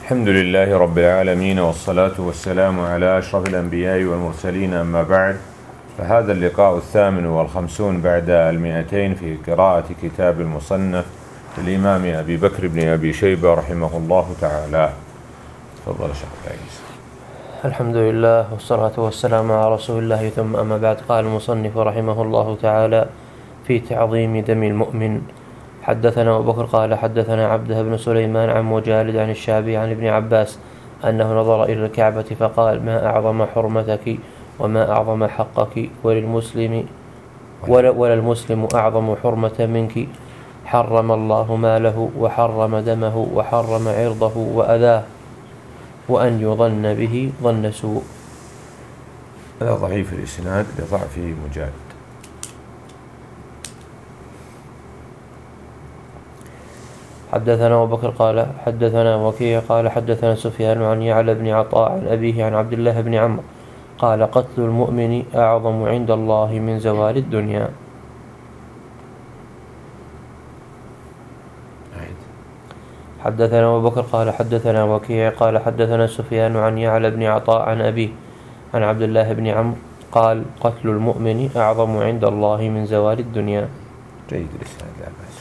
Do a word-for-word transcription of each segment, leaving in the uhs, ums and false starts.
الحمد لله رب العالمين، والصلاة والسلام على أشرف الأنبياء والمرسلين، أما بعد، فهذا اللقاء الثامن والخمسون بعد المئتين في قراءة كتاب المصنف للإمام أبي بكر بن أبي شيبة رحمه الله تعالى. تفضل شيخ عيسى. الحمد لله والصلاة والسلام على رسول الله، ثم أما بعد. قال المصنف رحمه الله تعالى في تعظيم دم المؤمن: حدثنا أبو بكر قال حدثنا عبده بن سليمان عن مجالد عن الشعبي عن ابن عباس أنه نظر إلى الكعبة فقال: ما أعظم حرمتك وما أعظم حقك، وللمسلم ولا, ولا المسلم أعظم حرمة منك. حرم الله ماله وحرم دمه وحرم عرضه وأذاه، وأن يظن به ظن سوء. هذا ضعيف الإسناد لضعفه مجالد. حدثنا أبو بكر قال حدثنا وكيع قال حدثنا سفيان عن يعلى بن عطاء عن أبيه عن عبد الله بن عمرو قال: قتل المؤمن أعظم عند الله من زوال الدنيا. حدثنا أبو بكر قال حدثنا وكيع قال حدثنا سفيان عن يعلى بن عطاء عن أبيه عن عبد الله بن عمرو قال: قتل المؤمن أعظم عند الله من زوال الدنيا. جيد الإسناد لا بأس.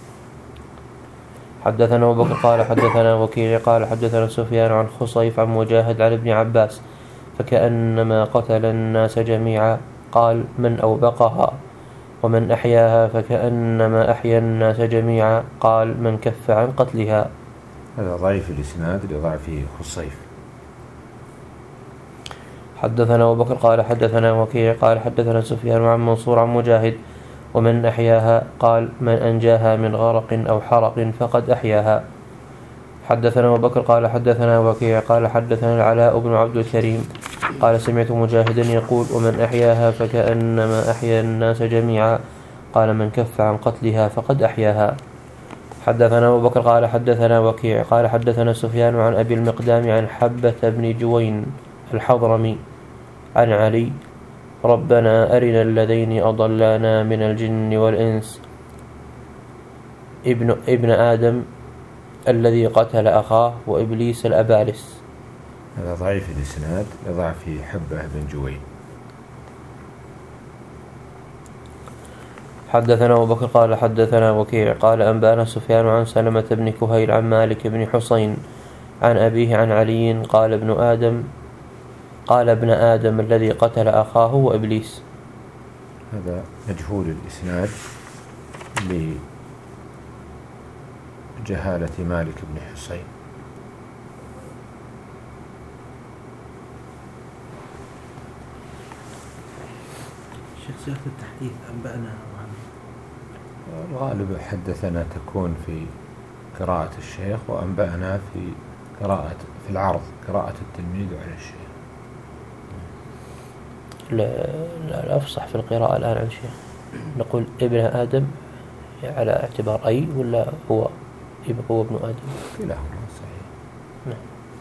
حدثنا أبو بكر قال حدثنا وكيع قال حدثنا سفيان عن خصيف عن مجاهد عن ابن عباس: فكأنما قتل الناس جميعا. قال: من أوبقها؟ ومن أحياها؟ فكأنما أحيا الناس جميعا. قال: من كف عن قتلها. هذا ضعيف الإسناد لضعفه خصيف. حدثنا أبو بكر قال حدثنا وكيع قال حدثنا سفيان عن منصور عن مجاهد: ومن أحياها؟ قال: من أنجاها من غرق أو حرق فقد أحياها. حدثنا أبو بكر قال حدثنا وكيع قال حدثنا العلاء بن عبد الكريم قال: سمعت مجاهدا يقول: ومن أحياها فكأنما أحيا الناس جميعا. قال: من كف عن قتلها فقد أحياها. حدثنا أبو بكر قال حدثنا وكيع قال حدثنا سفيان عن أبي المقدام عن حبة بن جوين الحضرمي عن علي: ربنا أرنا الذين أضلانا من الجن والإنس ابن, ابن آدم الذي قتل أخاه وإبليس الأبالس. هذا ضعيف الإسناد لضعف حبة بن جوين. حدثنا أبو بكر قال حدثنا وكيع قال أنبانا سفيان عن سلمة بن كهيل عن مالك بن حسين عن أبيه عن علي قال: ابن آدم قال ابن آدم الذي قتل أخاه وإبليس. هذا مجهول الإسناد لجهالة مالك بن حسين. شخصيات التحديث أنبأنا الغالب حدثنا تكون في قراءة الشيخ، وأنبأنا في قراءة في العرض قراءة التلميذ على الشيخ. لا الأفصح في القراءة الآن عن الشيخ نقول ابن آدم على اعتبار أي، ولا هو هو ابن آدم؟ كلاهما صحيح. نعم.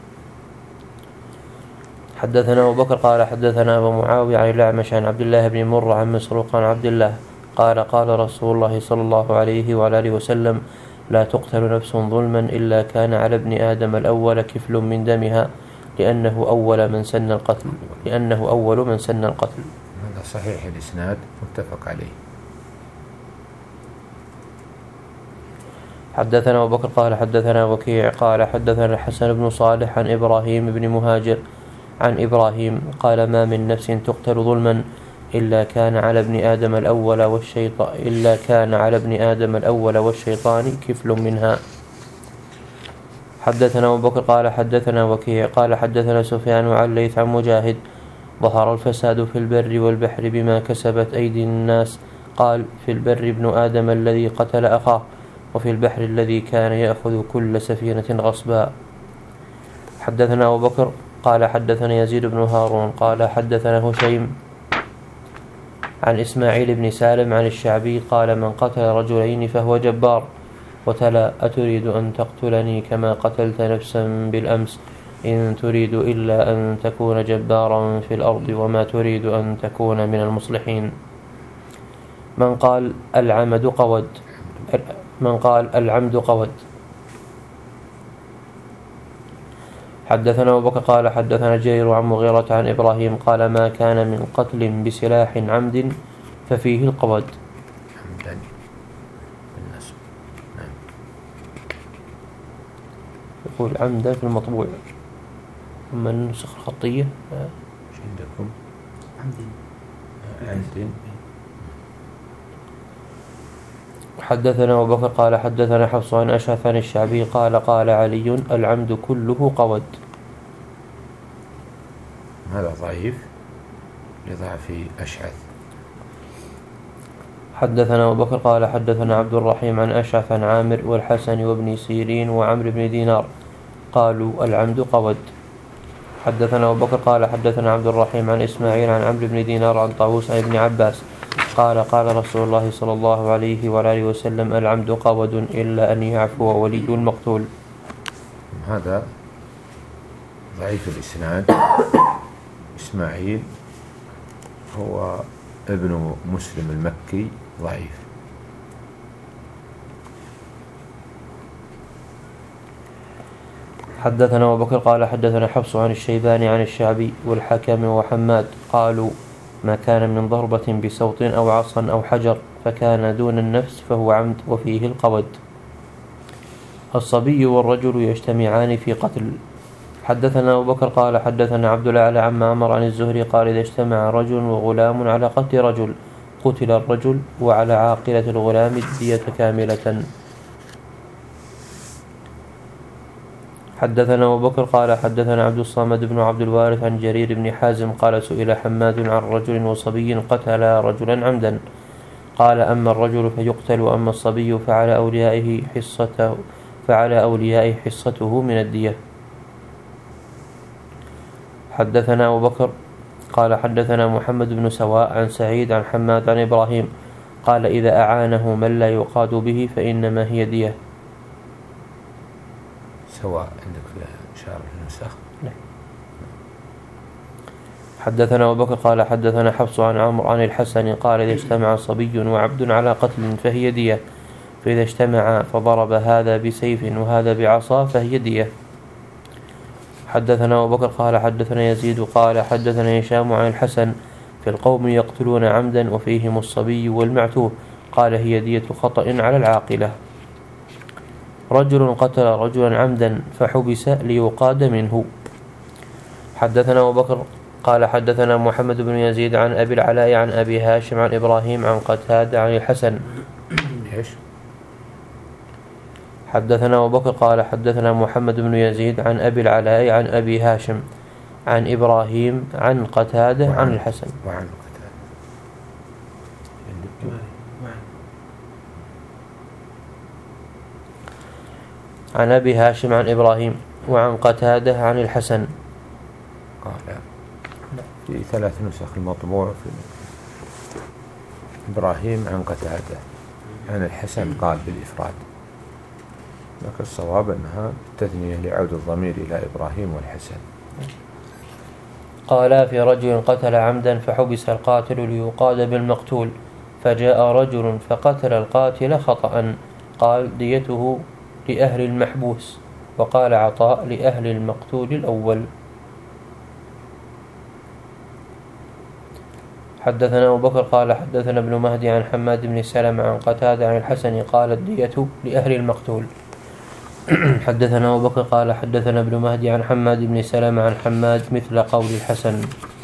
حدثنا أبو بكر قال حدثنا أبو معاوية عن الأعمش عن عبد الله بن مرة عن مسروق عن عبد الله قال: قال رسول الله صلى الله عليه وعلى آله وسلم: لا تقتل نفس ظلما إلا كان على ابن آدم الأول كفل من دمها، لأنه أول من سن القتل لأنه أول من سن القتل. هذا صحيح الإسناد متفق عليه. حدثنا أبو بكر قال حدثنا وكيع قال حدثنا الحسن بن صالح عن إبراهيم بن مهاجر عن إبراهيم قال: ما من نفس تقتل ظلما إلا كان على ابن آدم الأول والشيطان إلا كان على ابن آدم الأول والشيطان كفل منها. حدثنا أبو بكر قال حدثنا وكيع قال حدثنا سفيان عن ليث عن مجاهد: ظهر الفساد في البر والبحر بما كسبت أيدي الناس. قال: في البر ابن آدم الذي قتل أخاه، وفي البحر الذي كان يأخذ كل سفينة غصبا. حدثنا أبو بكر قال حدثنا يزيد بن هارون قال حدثنا هشيم عن إسماعيل بن سالم عن الشعبي قال: من قتل رجلين فهو جبار. وتلا: أتريد أن تقتلني كما قتلت نفسا بالأمس؟ إن تريد إلا أن تكون جبارا في الأرض وما تريد أن تكون من المصلحين. من قال العمد قود من قال العمد قود حدثنا أبو بكر قال حدثنا جرير عن مغيرة عن إبراهيم قال ما كان من قتل بسلاح عمد ففيه القود. عمدا بالنسب. نعم. يقول عمدا في المطبوع، أما النسخ الخطية ايش عندكم؟ عمد عمد. حدثنا أبو بكر قال حدثنا حفص عن أشعث عن الشعبي قال قال علي العمد كله قود. هذا ضعيف لضعف أشعث. حدثنا أبو بكر قال حدثنا عبد الرحيم عن أشعث عن عامر والحسن وابن سيرين وعمرو بن دينار قالوا العمد قود. حدثنا أبو بكر قال حدثنا عبد الرحيم عن إسماعيل عن عمرو بن دينار عن طاووس عن ابن عباس قال قال رسول الله صلى الله عليه وآله وسلم العمد قود إلا أن يعفو ولي المقتول. هذا ضعيف الإسناد. إسماعيل هو ابن مسلم المكي ضعيف. حدثنا أبو بكر قال حدثنا حفص عن الشيباني عن الشعبي والحكم وحماد قالوا ما كان من ضربة بسوط أو عصا أو حجر فكان دون النفس فهو عمد وفيه القود. الصبي والرجل يجتمعان في قتل. حدثنا أبو بكر قال حدثنا عبد الأعلى عن معمر عن الزهري قال إذا اجتمع رجل وغلام على قتل رجل قتل الرجل وعلى عاقلة الغلام الدية كاملة. حدثنا أبو بكر قال حدثنا عبد الصمد بن عبد الوارث عن جرير بن حازم قال سئل حماد عن رجل وصبي قتل رجلا عمدا قال أما الرجل فيقتل وأما الصبي فعلى أوليائه حصته فعلى أوليائه حصته من الدية. حدثنا أبو بكر قال حدثنا محمد بن سواء عن سعيد عن حماد عن إبراهيم قال إذا أعانه من لا يقاد به فإنما هي دية. سواء عندك في إشارة النسخ. حدثنا أبو بكر قال حدثنا حفص عن عمرو عن الحسن قال إذا اجتمع صبي وعبد على قتل فهي دية فإذا اجتمع فضرب هذا بسيف وهذا بعصا فهي دية. حدثنا أبو بكر قال حدثنا يزيد قال حدثنا هشام عن الحسن في القوم يقتلون عمدا وفيهم الصبي والمعتوه قال هي دية خطأ على العاقلة. رجل قتل رجلا عمدا فحبس ليقاد منه. حدثنا أبو بكر قال حدثنا محمد بن يزيد عن أبي العلاء عن أبي هاشم عن إبراهيم عن قتادة عن الحسن. إيش؟ حدثنا أبو بكر قال حدثنا محمد بن يزيد عن أبي العلاء عن أبي هاشم عن إبراهيم عن قتادة عن الحسن. وعن قتادة عن أبي هاشم عن إبراهيم وعن قتادة عن الحسن. قال في ثلاث نسخ المطبوع في إبراهيم عن قتادة عن الحسن قال بالإفراد، لكن الصواب أنها تثنية لعود الضمير إلى إبراهيم والحسن. قال في رجل قتل عمدا فحبس القاتل ليقاد بالمقتول فجاء رجل فقتل القاتل خطأ قال ديته لأهل المحبوس وقال عطاء لأهل المقتول الأول. حدثنا أبو بكر قال حدثنا ابن مهدي عن حماد بن سلمة عن قتادة عن الحسن قال الدية لأهل المقتول. حدثنا أبو بكر قال حدثنا ابن مهدي عن حماد بن سلمة عن حماد مثل قول الحسن.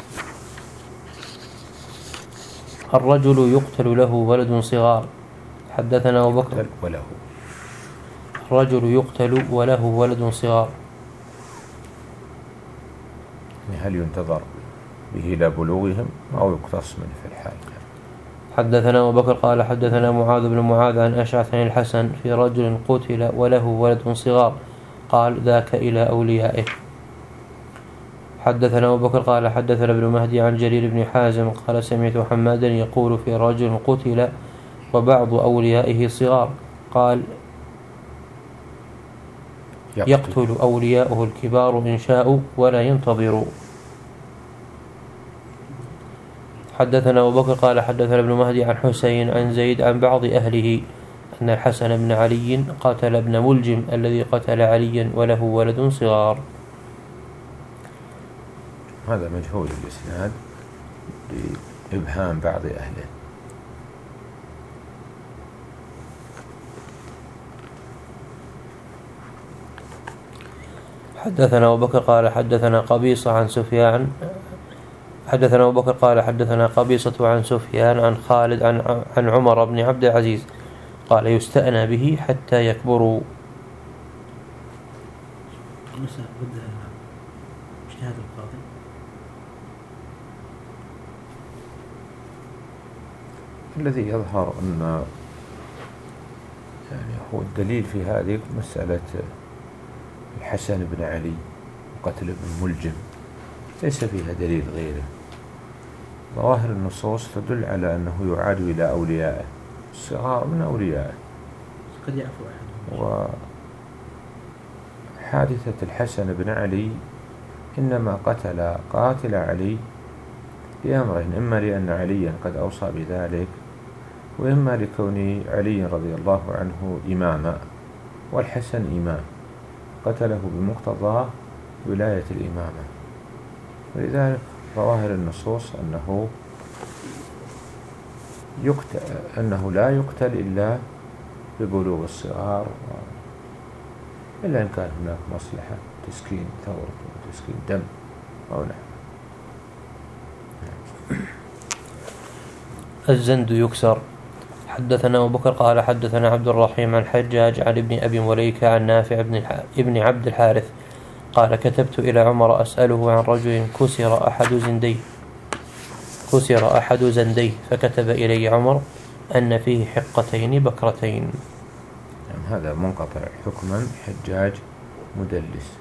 الرجل يقتل له ولد صغار. حدثنا أبو بكر وله الرجل يقتل وله ولد صغار. هل ينتظر به إلى بلوغهم أو يقتص منه في الحال؟ حدثنا أبو بكر قال حدثنا معاذ بن معاذ عن أشعث عن الحسن في رجل قتل وله ولد صغار قال ذاك إلى أوليائه. حدثنا أبو بكر قال حدثنا ابن مهدي عن جرير بن حازم قال سمعت حمادا يقول في رجل قتل وبعض أوليائه صغار قال يقتل أولياؤه الكبار إن شاءوا ولا ينتظروا. حدثنا أبو بكر قال حدثنا ابن مهدي عن حسين عن زيد عن بعض أهله أن الحسن بن علي قتل ابن ملجم الذي قتل عليا وله ولد صغار. هذا مجهول الإسناد لإبهام بعض أهله. حدثنا أبو بكر قال حدثنا قبيصة عن سفيان حدثنا أبو بكر قال حدثنا قبيصة عن سفيان عن خالد عن, عن عمر بن عبد العزيز قال يستأنى به حتى يكبروا. اجتهاد القاضي الذي يظهر أن يعني هو الدليل في هذه مسألة الحسن بن علي وقتل ابن ملجم ليس فيها دليل غيره. ظواهر النصوص تدل على أنه يعاد إلى أوليائه، الصغار من أوليائه. قد يعفو أحد. وحادثة الحسن بن علي إنما قتل قاتل علي لأمرين: إما لأن عليا قد أوصى بذلك، وإما لكون علي رضي الله عنه إماما والحسن إمام قتله بمقتضى ولاية الإمامة. ولذلك ظواهر النصوص أنه يقتل أنه لا يقتل إلا ببلوغ الصغار، إلا إن كان هناك مصلحة تسكين ثورة وتسكين دم أو نحو. الزند يكسر. حدثنا أبو بكر قال حدثنا عبد الرحيم عن حجاج عن ابن أبي مليكة عن نافع ابن عبد الحارث قال كتبت إلى عمر أسأله عن رجل كسر أحد زنديه كسر أحد زنديه فكتب إلي عمر أن فيه حقتين بكرتين. يعني هذا منقطع حكما، حجاج مدلس.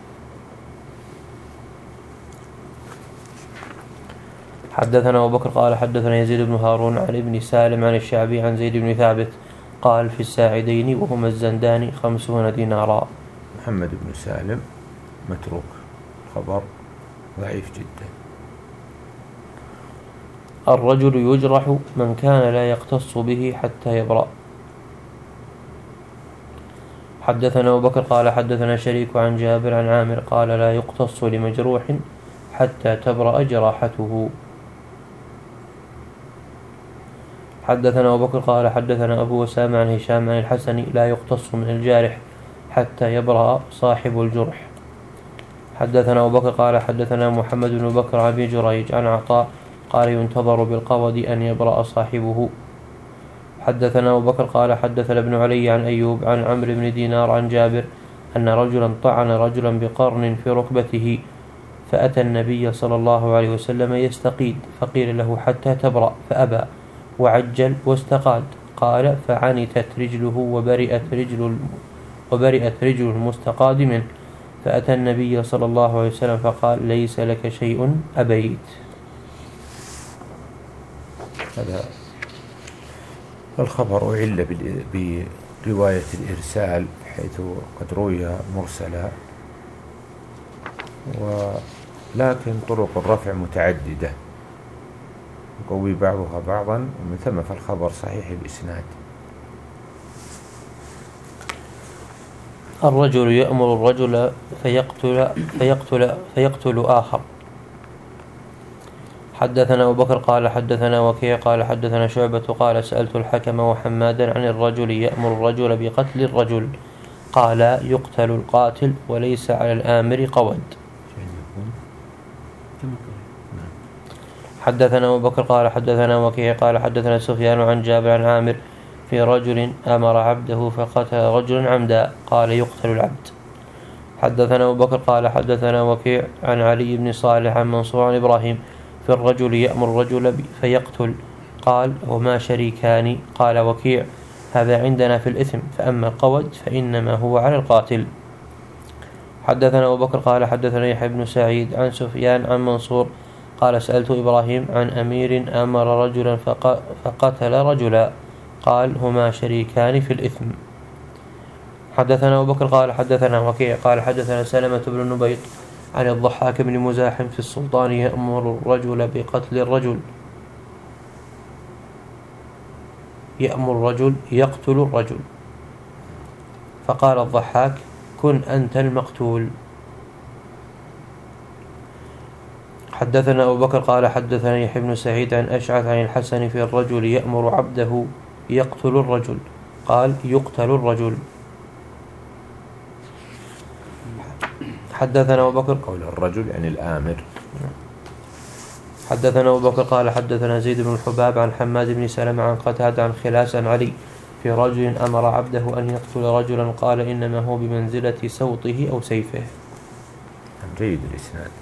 حدثنا أبو بكر قال حدثنا يزيد بن هارون عن ابن سالم عن الشعبي عن زيد بن ثابت قال في الساعدين وهما الزندان خمسون دينارا. محمد بن سالم متروك، خبر ضعيف جدا. الرجل يجرح من كان لا يقتص به حتى يبرأ. حدثنا أبو بكر قال حدثنا شريك عن جابر عن عامر قال لا يقتص لمجروح حتى تبرأ جراحته. حدثنا أبو بكر قال حدثنا أبو وسام عن هشام عن الحسن لا يقتص من الجارح حتى يبرأ صاحب الجرح. حدثنا أبو بكر قال حدثنا محمد بن بكر عن أبي جريج عن عطاء قال ينتظر بالقبض أن يبرأ صاحبه. حدثنا أبو بكر قال حدثنا ابن علي عن أيوب عن عمرو بن دينار عن جابر أن رجلا طعن رجلا بقرن في ركبته فأتى النبي صلى الله عليه وسلم يستقيد فقيل له حتى تبرأ فأبى وعجل واستقاد. قال فعنتت رجله وبرئت رجل وبرئت رجل المستقاد منه فأتى النبي صلى الله عليه وسلم فقال ليس لك شيء أبيت. هذا الخبر أعل برواية الإرسال حيث قد روي مرسلا، ولكن طرق الرفع متعددة يقوي بعضها بعضا، ومن ثم فالخبر صحيح الإسناد. الرجل يأمر الرجل فيقتل فيقتل فيقتل آخر. حدثنا أبو بكر قال حدثنا وكيع قال حدثنا شعبة قال سألت الحكم وحمادا عن الرجل يأمر الرجل بقتل الرجل قال يقتل القاتل وليس على الآمر قود. حدثنا أبو بكر قال حدثنا وكيع قال حدثنا سفيان عن جابر عن عامر في رجل أمر عبده فقتل رجلا عمدا قال يقتل العبد. حدثنا أبو بكر قال حدثنا وكيع عن علي بن صالح عن منصور عن إبراهيم في الرجل يأمر الرجل فيقتل قال وما شريكان. قال وكيع هذا عندنا في الإثم، فأما القود فإنما هو على القاتل. حدثنا أبو بكر قال حدثنا يحيى بن سعيد عن سفيان عن منصور قال سألت إبراهيم عن أمير أمر رجلا فقتل رجلا قال هما شريكان في الإثم. حدثنا أبو بكر قال حدثنا وكيع قال حدثنا سلمة بن النبيط عن الضحاك بن مزاحم في السلطان يأمر الرجل بقتل الرجل يأمر الرجل يقتل الرجل فقال الضحاك كن أنت المقتول. حدثنا أبو بكر قال حدثنا يحيى بن سعيد عن أشعث عن الحسن في الرجل يأمر عبده يقتل الرجل، قال يقتل الرجل. حدثنا أبو بكر قول الرجل يعني الآمر. حدثنا أبو بكر قال حدثنا زيد بن الحباب عن حماد بن سلمة عن قتادة عن خلاس عن علي في رجل أمر عبده أن يقتل رجلا، قال إنما هو بمنزلة سوطه أو سيفه. جيد الإسناد.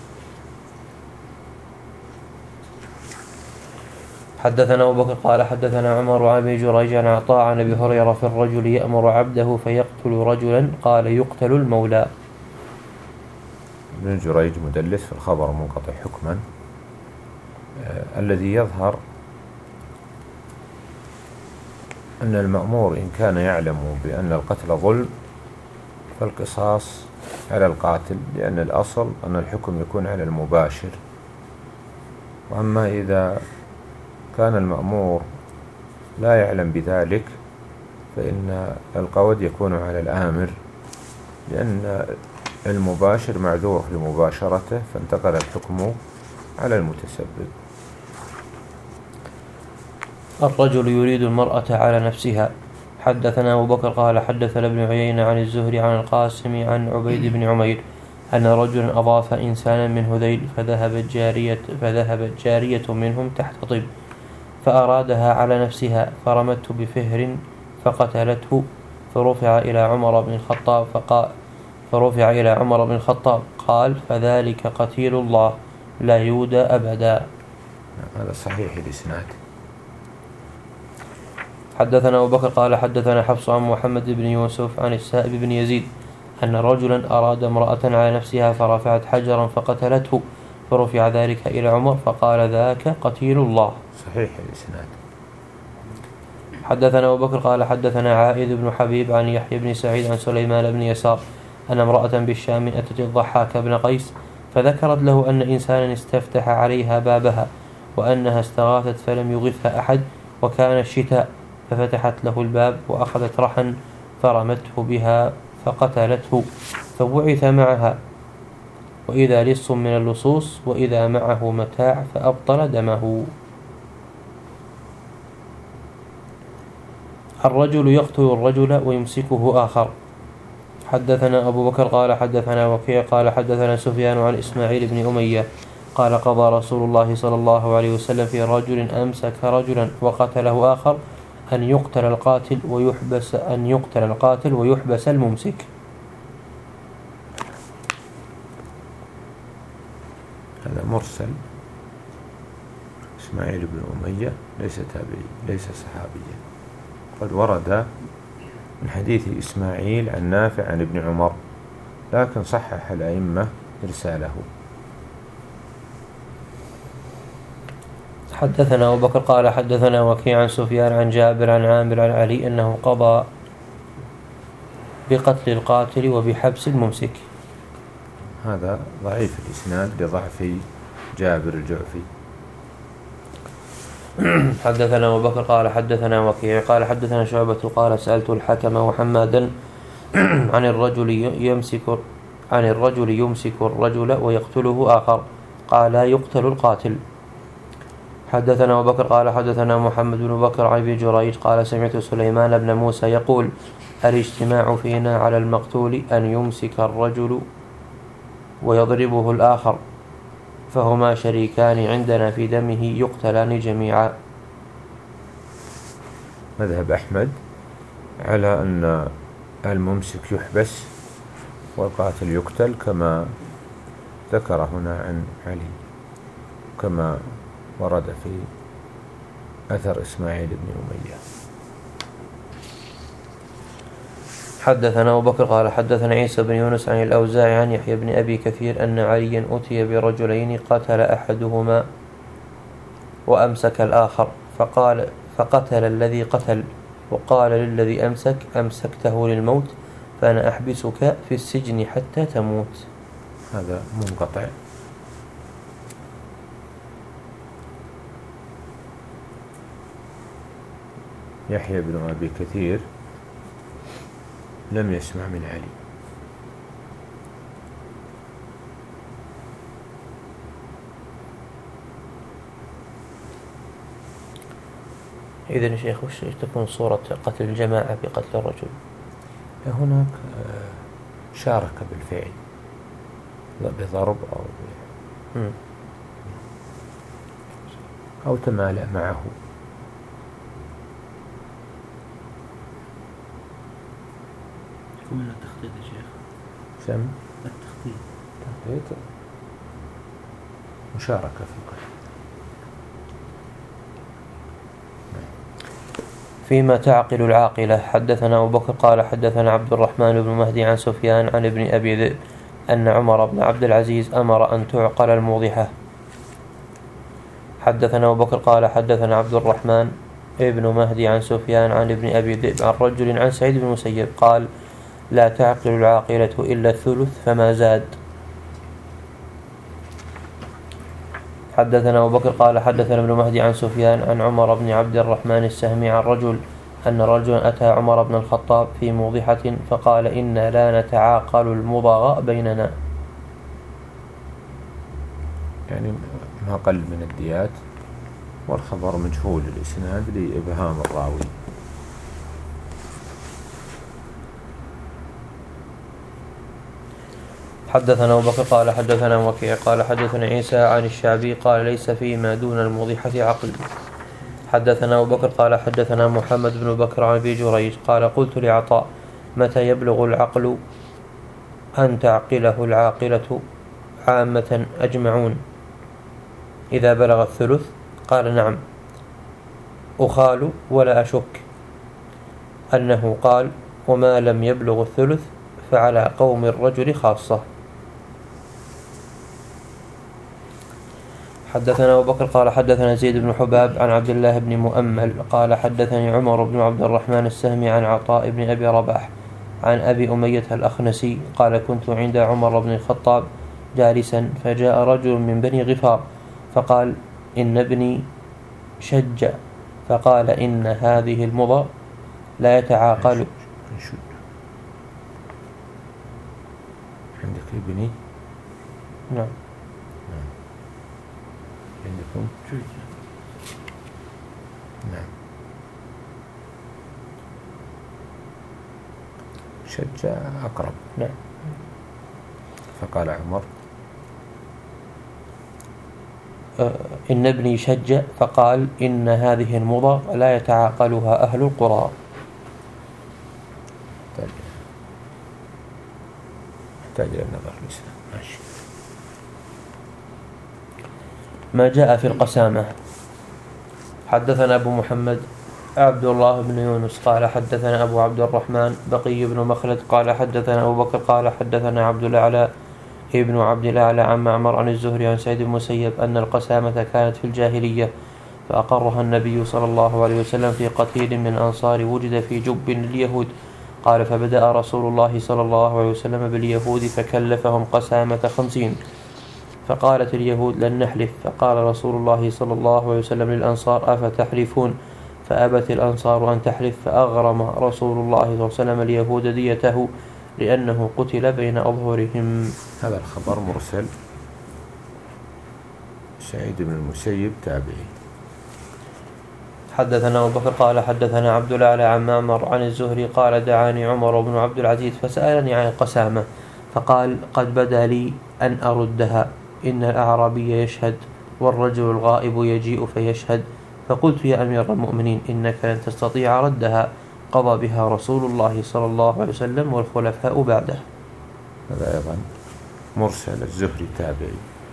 حدثنا أبو بكر قال حدثنا عمر وعن أبي جريج عن عطاء عن أبي هريرة في الرجل يأمر عبده فيقتل رجلا، قال يقتل المولى. ابن جريج مدلس في الخبر منقطع حكما. آه الذي يظهر أن المأمور إن كان يعلم بأن القتل ظلم فالقصاص على القاتل، لأن الأصل أن الحكم يكون على المباشر. وأما إذا كان المأمور لا يعلم بذلك فإن القود يكون على الآمر، لأن المباشر معذور لمباشرته فانتقل الحكم على المتسبب. الرجل يريد المرأة على نفسها. حدثنا أبو بكر قال حدثنا ابن عيينة عن الزهري عن القاسم عن عبيد بن عمير أن رجلا أضاف إنسانا من هذيل فذهبت جارية, فذهبت جارية منهم تحت طب فأرادها على نفسها فرمته بفهر فقتلته، فرفع إلى عمر بن الخطاب فقال فرفع إلى عمر بن الخطاب قال فذلك قتيل الله لا يودى أبدا. هذا صحيح الإسناد. حدثنا أبو بكر قال حدثنا حفص عن محمد بن يوسف عن السائب بن يزيد أن رجلا أراد امرأة على نفسها فرفعت حجرا فقتلته، فرفع ذلك إلى عمر فقال ذاك قتيل الله. صحيح الإسناد. حدثنا أبو بكر قال حدثنا عائذ بن حبيب عن يحيى بن سعيد عن سليمان بن يسار أن امرأة بالشام أتت الضحاك بن قيس فذكرت له أن إنسانا استفتح عليها بابها وأنها استغاثت فلم يغثها أحد وكان الشتاء، ففتحت له الباب وأخذت رحا فرمته بها فقتلته، فبعث معها وإذا لص من اللصوص وإذا معه متاع فأبطل دمه. الرجل يقتل الرجل ويمسكه آخر. حدثنا أبو بكر قال حدثنا وكيع قال حدثنا سفيان عن إسماعيل بن أمية قال قضى رسول الله صلى الله عليه وسلم في رجل أمسك رجلا وقتله آخر أن يقتل القاتل ويحبس أن يقتل القاتل ويحبس الممسك. هذا مرسل. إسماعيل بن أمية ليس تابعي ليس صحابيا، قد ورد من حديث إسماعيل عن نافع عن ابن عمر، لكن صحح الأئمة إرساله. حدثنا أبو بكر قال حدثنا وكيع عن سفيان عن جابر عن عامر عن علي أنه قضى بقتل القاتل وبحبس الممسك. هذا ضعيف الإسناد لضعف جابر الجعفي. حدثنا أبو بكر قال حدثنا وكيع قال حدثنا شعبة قال سألت الحكم وحمادا عن الرجل يمسك عن الرجل يمسك الرجل ويقتله آخر، قال لا يقتل القاتل. حدثنا أبو بكر قال حدثنا محمد بن بكر عن أبي جريج قال سمعت سليمان بن موسى يقول الاجتماع فينا على المقتول أن يمسك الرجل ويضربه الآخر، فهما شريكان عندنا في دمه يقتلان جميعا. مذهب أحمد على أن الممسك يحبس والقاتل يقتل كما ذكر هنا عن علي، كما ورد في أثر إسماعيل بن أمية. حدثنا أبو بكر قال حدثنا عيسى بن يونس عن الأوزاعي عن يحيى بن أبي كثير أن عليا أتي برجلين قتل أحدهما وأمسك الآخر، فقال فقتل الذي قتل وقال للذي أمسك أمسكته للموت فأنا أحبسك في السجن حتى تموت. هذا منقطع. يحيى بن أبي كثير لم يسمع من علي. إذن يا شيخ وش تكون صورة قتل الجماعة بقتل الرجل؟ هناك شارك بالفعل بضرب أو م. أو تمالأ معه. يكون من التخطيط يا شيخ. سم التخطيط. تخطيط مشاركة في القتل. فيما تعقل العاقلة. حدثنا أبو بكر قال حدثنا عبد الرحمن بن مهدي عن سفيان عن ابن أبي ذئب أن عمر بن عبد العزيز أمر أن تعقل الموضحة. حدثنا أبو بكر قال حدثنا عبد الرحمن ابن مهدي عن سفيان عن ابن أبي ذئب عن رجل عن سعيد بن المسيب قال لا تعقل العاقلة إلا الثلث فما زاد. حدثنا أبو بكر قال حدثنا ابن مهدي عن سفيان عن عمر بن عبد الرحمن السهمي عن رجل أن رجلا أتى عمر بن الخطاب في موضحة فقال إنا لا نتعاقل المضغ بيننا، يعني ما قل من الديات، والخبر مجهول الإسناد لإبهام الراوي. حدثنا أبو بكر قال حدثنا وكيع قال حدثنا عيسى عن الشعبي قال ليس فيما دون الموضحة عقل. حدثنا أبو بكر قال حدثنا محمد بن بكر عن أبي جريج قال قلت لعطاء متى يبلغ العقل أن تعقله العاقلة عامة أجمعون؟ إذا بلغ الثلث؟ قال نعم. أخال ولا أشك أنه قال وما لم يبلغ الثلث فعلى قوم الرجل خاصة. حدثنا أبو بكر قال حدثنا زيد بن حباب عن عبد الله بن مؤمل قال حدثني عمر بن عبد الرحمن السهمي عن عطاء بن أبي رباح عن أبي أمية الأخنسي قال كنت عند عمر بن الخطاب جالسا فجاء رجل من بني غفار فقال إن ابني شج، فقال إن هذه المضى لا يتعاقل. عندك ابني؟ نعم. عندكم؟ نعم. شج أقرب. نعم. فقال عمر إن ابني شج، فقال إن هذه المضى لا يتعاقلها أهل القرى. يحتاج إلى النظر الإسلام. ماشي. ما جاء في القسامة. حدثنا أبو محمد عبد الله بن يونس قال حدثنا أبو عبد الرحمن بقي بن مخلد قال حدثنا أبو بكر قال حدثنا عبد الأعلى ابن عبد الأعلى عن معمر عن الزهري عن سعيد بن المسيب أن القسامة كانت في الجاهلية فأقرها النبي صلى الله عليه وسلم في قتيل من الأنصار وجد في جب لليهود. قال فبدأ رسول الله صلى الله عليه وسلم باليهود فكلفهم قسامة خمسين، فقالت اليهود لن نحلف، فقال رسول الله صلى الله عليه وسلم للأنصار أفتحلفون؟ فأبت الأنصار أن تحلف، فأغرم رسول الله صلى الله عليه وسلم اليهود ديته لأنه قتل بين أظهرهم. هذا الخبر مرسل. سعيد بن المسيب تابعي. حدثنا أبو بكر قال حدثنا عبد الأعلى عن معمر عن الزهري قال دعاني عمر بن عبد العزيز فسألني عن القسامة فقال قد بدا لي أن أردها، إن الأعرابي يشهد والرجل الغائب يجيء فيشهد، فقلت يا أمير المؤمنين إنك لن تستطيع ردها، قضى بها رسول الله صلى الله عليه وسلم والخلفاء بعده. هذا أيضا مرسل. الزهري تابعي.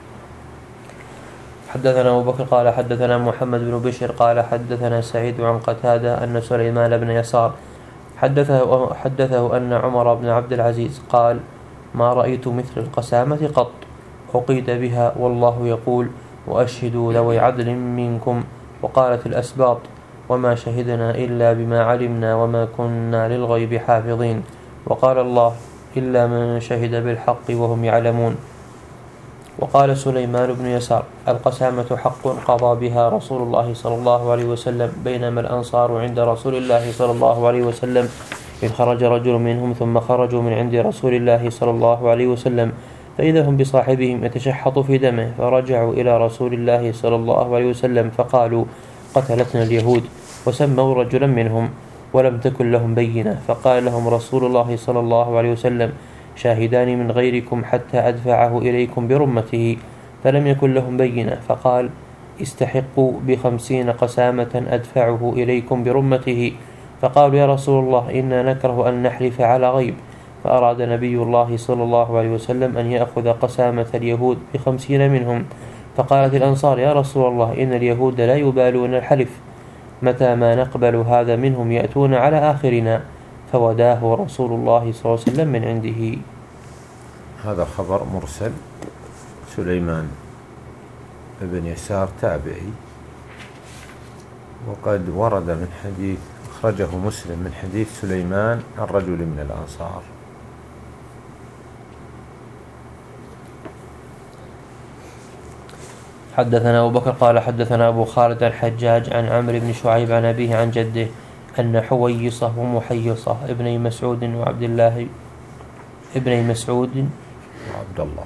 حدثنا أبو بكر قال حدثنا محمد بن بشر قال حدثنا سعيد عن قتادة أن سليمان بن يسار حدثه, حدثه أن عمر بن عبد العزيز قال ما رأيت مثل القسامة قط، أقيد بها والله يقول وأشهدوا ذوي عدل منكم. وقالت الأسباط وما شهدنا إلا بما علمنا وما كنا للغيب حافظين. وقال الله إلا من شهد بالحق وهم يعلمون. وقال سليمان بن يسار القسامة حق قضى بها رسول الله صلى الله عليه وسلم، بينما الأنصار عند رسول الله صلى الله عليه وسلم إذ خرج رجل منهم ثم خرجوا من عند رسول الله صلى الله عليه وسلم فإذا هم بصاحبهم يتشحط في دمه، فرجعوا إلى رسول الله صلى الله عليه وسلم فقالوا قتلتنا اليهود، وسموا رجلا منهم ولم تكن لهم بينة، فقال لهم رسول الله صلى الله عليه وسلم: شاهدان من غيركم حتى أدفعه إليكم برمته، فلم يكن لهم بينة، فقال: استحقوا بخمسين قسامة أدفعه إليكم برمته، فقالوا: يا رسول الله إنا نكره أن نحلف على غيب، فأراد نبي الله صلى الله عليه وسلم أن يأخذ قسامة اليهود بخمسين منهم، فقالت الأنصار: يا رسول الله إن اليهود لا يبالون الحلف، متى ما نقبل هذا منهم يأتون على آخرنا، فوداه رسول الله صلى الله عليه وسلم من عنده. هذا خبر مرسل. سليمان بن يسار تابعي، وقد ورد من حديث أخرجه مسلم من حديث سليمان عن رجل من الأنصار. حدثنا أبو بكر قال حدثنا أبو خالد الحجاج عن عمرو بن شعيب عن أبيه عن جده أن حويصة ومحيصة ابني مسعود وعبد الله ابني مسعود وعبد الله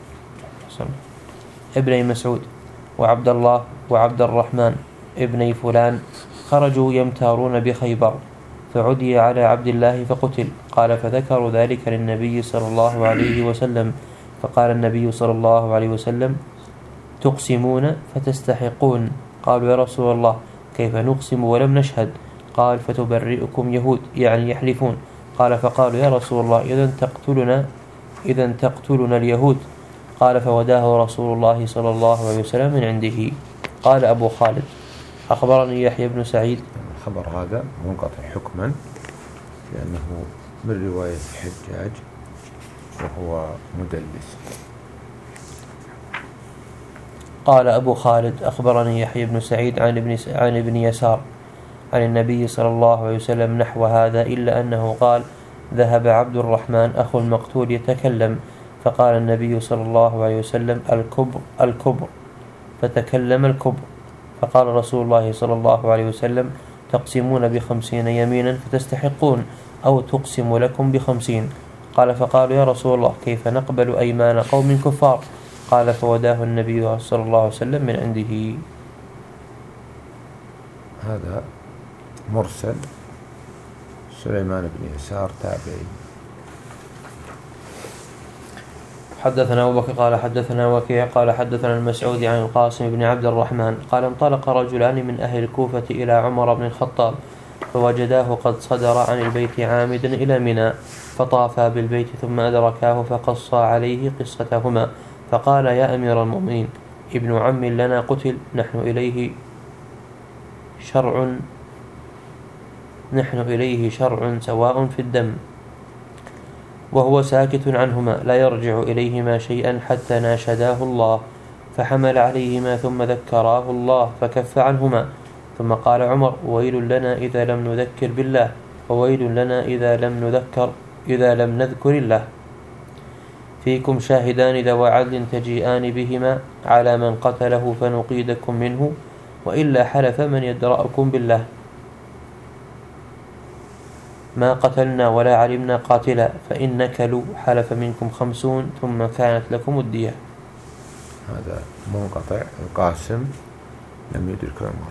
ابني مسعود وعبد الله وعبد الرحمن ابني فلان خرجوا يمتارون بخيبر، فعدي على عبد الله فقتل. قال: فذكروا ذلك للنبي صلى الله عليه وسلم، فقال النبي صلى الله عليه وسلم: تقسمون فتستحقون. قالوا: يا رسول الله كيف نقسم ولم نشهد؟ قال: فتبرئكم يهود، يعني يحلفون. قال: فقالوا: يا رسول الله إذا تقتلنا إذا تقتلنا اليهود. قال: فوداه رسول الله صلى الله عليه وسلم من عنده. قال أبو خالد: أخبرني يحيى بن سعيد. الخبر هذا منقطع حكما لأنه من رواية الحجاج وهو مدلس. قال أبو خالد: أخبرني يحيى بن سعيد عن ابن عن ابن يسار عن النبي صلى الله عليه وسلم نحو هذا، إلا أنه قال: ذهب عبد الرحمن أخو المقتول يتكلم، فقال النبي صلى الله عليه وسلم: الكبر الكبر، فتكلم الكبر. فقال رسول الله صلى الله عليه وسلم: تقسمون بخمسين يمينا فتستحقون، أو تقسم لكم بخمسين. قال: فقالوا: يا رسول الله كيف نقبل أيمان قوم كفار؟ قال: فوداه النبي صلى الله عليه وسلم من عنده. هذا مرسل. سليمان بن يسار تابعي. حدثنا أبو بكر قال حدثنا وكيع قال حدثنا المسعودي عن القاسم بن عبد الرحمن قال: انطلق رجلان من أهل الكوفة إلى عمر بن الخطاب، فوجداه قد صدر عن البيت عامدا إلى منى، فطافا بالبيت ثم أدركاه فقصا عليه قصتهما، فقال: يا أمير المؤمنين، ابن عم لنا قتل، نحن إليه شرع نحن إليه شرع سواء في الدم، وهو ساكت عنهما لا يرجع إليهما شيئا حتى ناشداه الله، فحمل عليهما ثم ذكراه الله فكف عنهما. ثم قال عمر: ويل لنا إذا لم نذكر بالله، وويل لنا إذا لم نذكر إذا لم نذكر الله. فيكم شاهدان ذو عدل تجيئان بهما على من قتله فنقيدكم منه، وإلا حلف من يدرأكم بالله ما قتلنا ولا علمنا قاتلا، فإن نكلوا حلف منكم خمسون ثم كانت لكم الدية. هذا منقطع. القاسم لم يدرك عمر.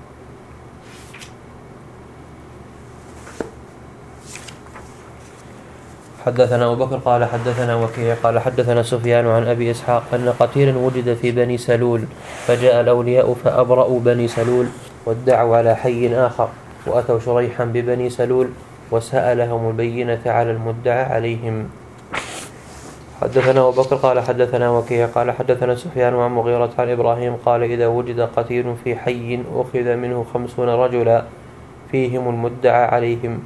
حدثنا أبو بكر قال حدثنا وكيع قال حدثنا سفيان عن أبي إسحاق أن قتيلا وجد في بني سلول، فجاء الأولياء فأبرأوا بني سلول وادعوا على حي آخر، وأتوا شريحا ببني سلول وسألهم البينة على المدعى عليهم. حدثنا أبو بكر قال حدثنا وكيع قال حدثنا سفيان عن مغيرة عن إبراهيم قال: إذا وجد قتيل في حي أخذ منه خمسون رجلا فيهم المدعى عليهم،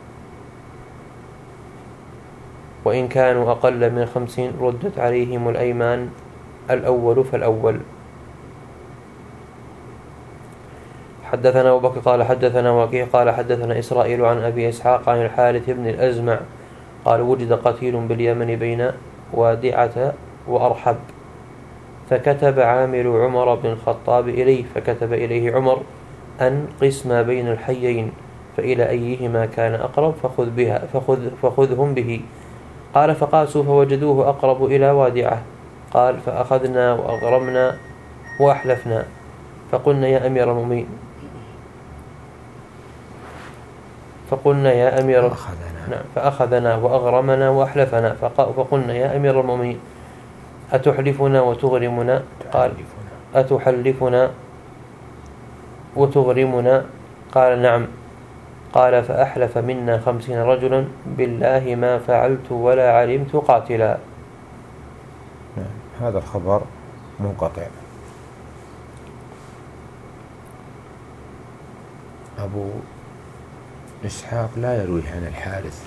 وإن كانوا أقل من خمسين ردت عليهم الأيمان الأول فالأول. حدثنا أبو بكر قال حدثنا وكيع قال حدثنا إسرائيل عن أبي إسحاق عن الحارث بن الأزمع قال: وجد قتيل باليمن بين وادعة وأرحب، فكتب عامل عمر بن الخطاب إليه، فكتب إليه عمر أن قسم بين الحيين، فإلى أيهما كان أقرب فخذ بها فخذ فخذهم به. قال: فقاسوا فوجدوه أقرب إلى وادعة. قال: فأخذنا وأغرمنا وأحلفنا، فقلنا: يا أمير المؤمنين، فقلنا يا أمير أخذنا نعم فأخذنا وأغرمنا وأحلفنا فقلنا يا أمير المؤمنين أتحلفنا وتغرمنا؟ قال أتحلفنا وتغرمنا؟ قال نعم. قال فأحلف منا خمسين رجلا بالله ما فعلت ولا علمت قاتلا. نعم. هذا الخبر منقطع. أبو إسحاق لا يرويه عن الحارث،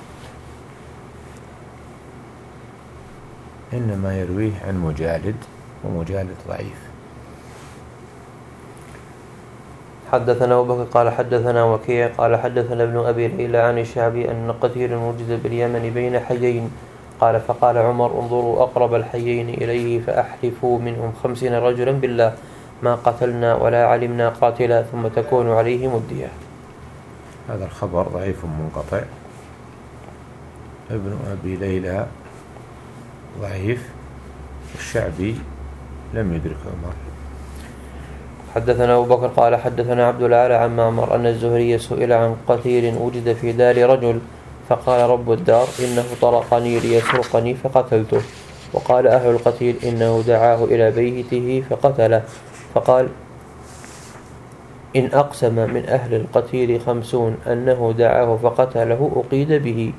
إنما يرويه عن مجالد، ومجالد ضعيف. حدثنا أبو بكر قال حدثنا وكيع قال حدثنا ابن أبي ليلى عن الشعبي أن قتيل وجد باليمن بين حيين قال فقال عمر انظروا أقرب الحيين إليه فأحلفوا منهم خمسين رجلا بالله ما قتلنا ولا علمنا قاتلا ثم تكون عليهم الدية. هذا الخبر ضعيف منقطع. ابن أبي ليلى ضعيف، والشعبي لم يدرك عمر. حدثنا أبو بكر قال حدثنا عبد الأعلى عن معمر أن الزهري سئل عن قتيل وجد في دار رجل فقال رب الدار إنه طرقني ليسرقني فقتلته، وقال أهل القتيل إنه دعاه إلى بيته فقتله، فقال إن أقسم من أهل القتيل خمسون أنه دعاه فقتله أقيد به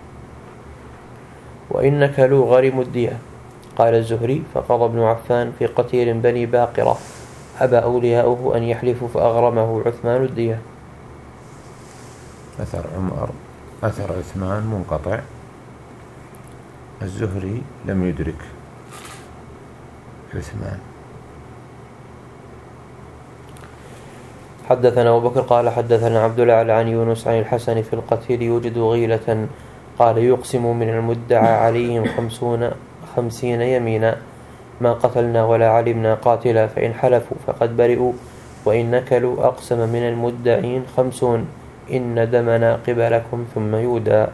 وإنك له غرم الدية. قال الزهري فقضى ابن عفان في قتيل بني باقرة أبى أولياؤه أن يحلفوا فأغرمه عثمان الدية. أثر عمر أثر عثمان منقطع. الزهري لم يدرك عثمان. حدثنا أبو بكر قال حدثنا عبد الأعلى عن يونس عن الحسن في القتيل يوجد غيلة قال يقسم من المدعى عليهم خمسون خمسين يمينا ما قتلنا ولا علمنا قاتلا فإن حلفوا فقد برئوا وإن نكلوا أقسم من المدعين خمسون إن دمنا قبلكم ثم يودى.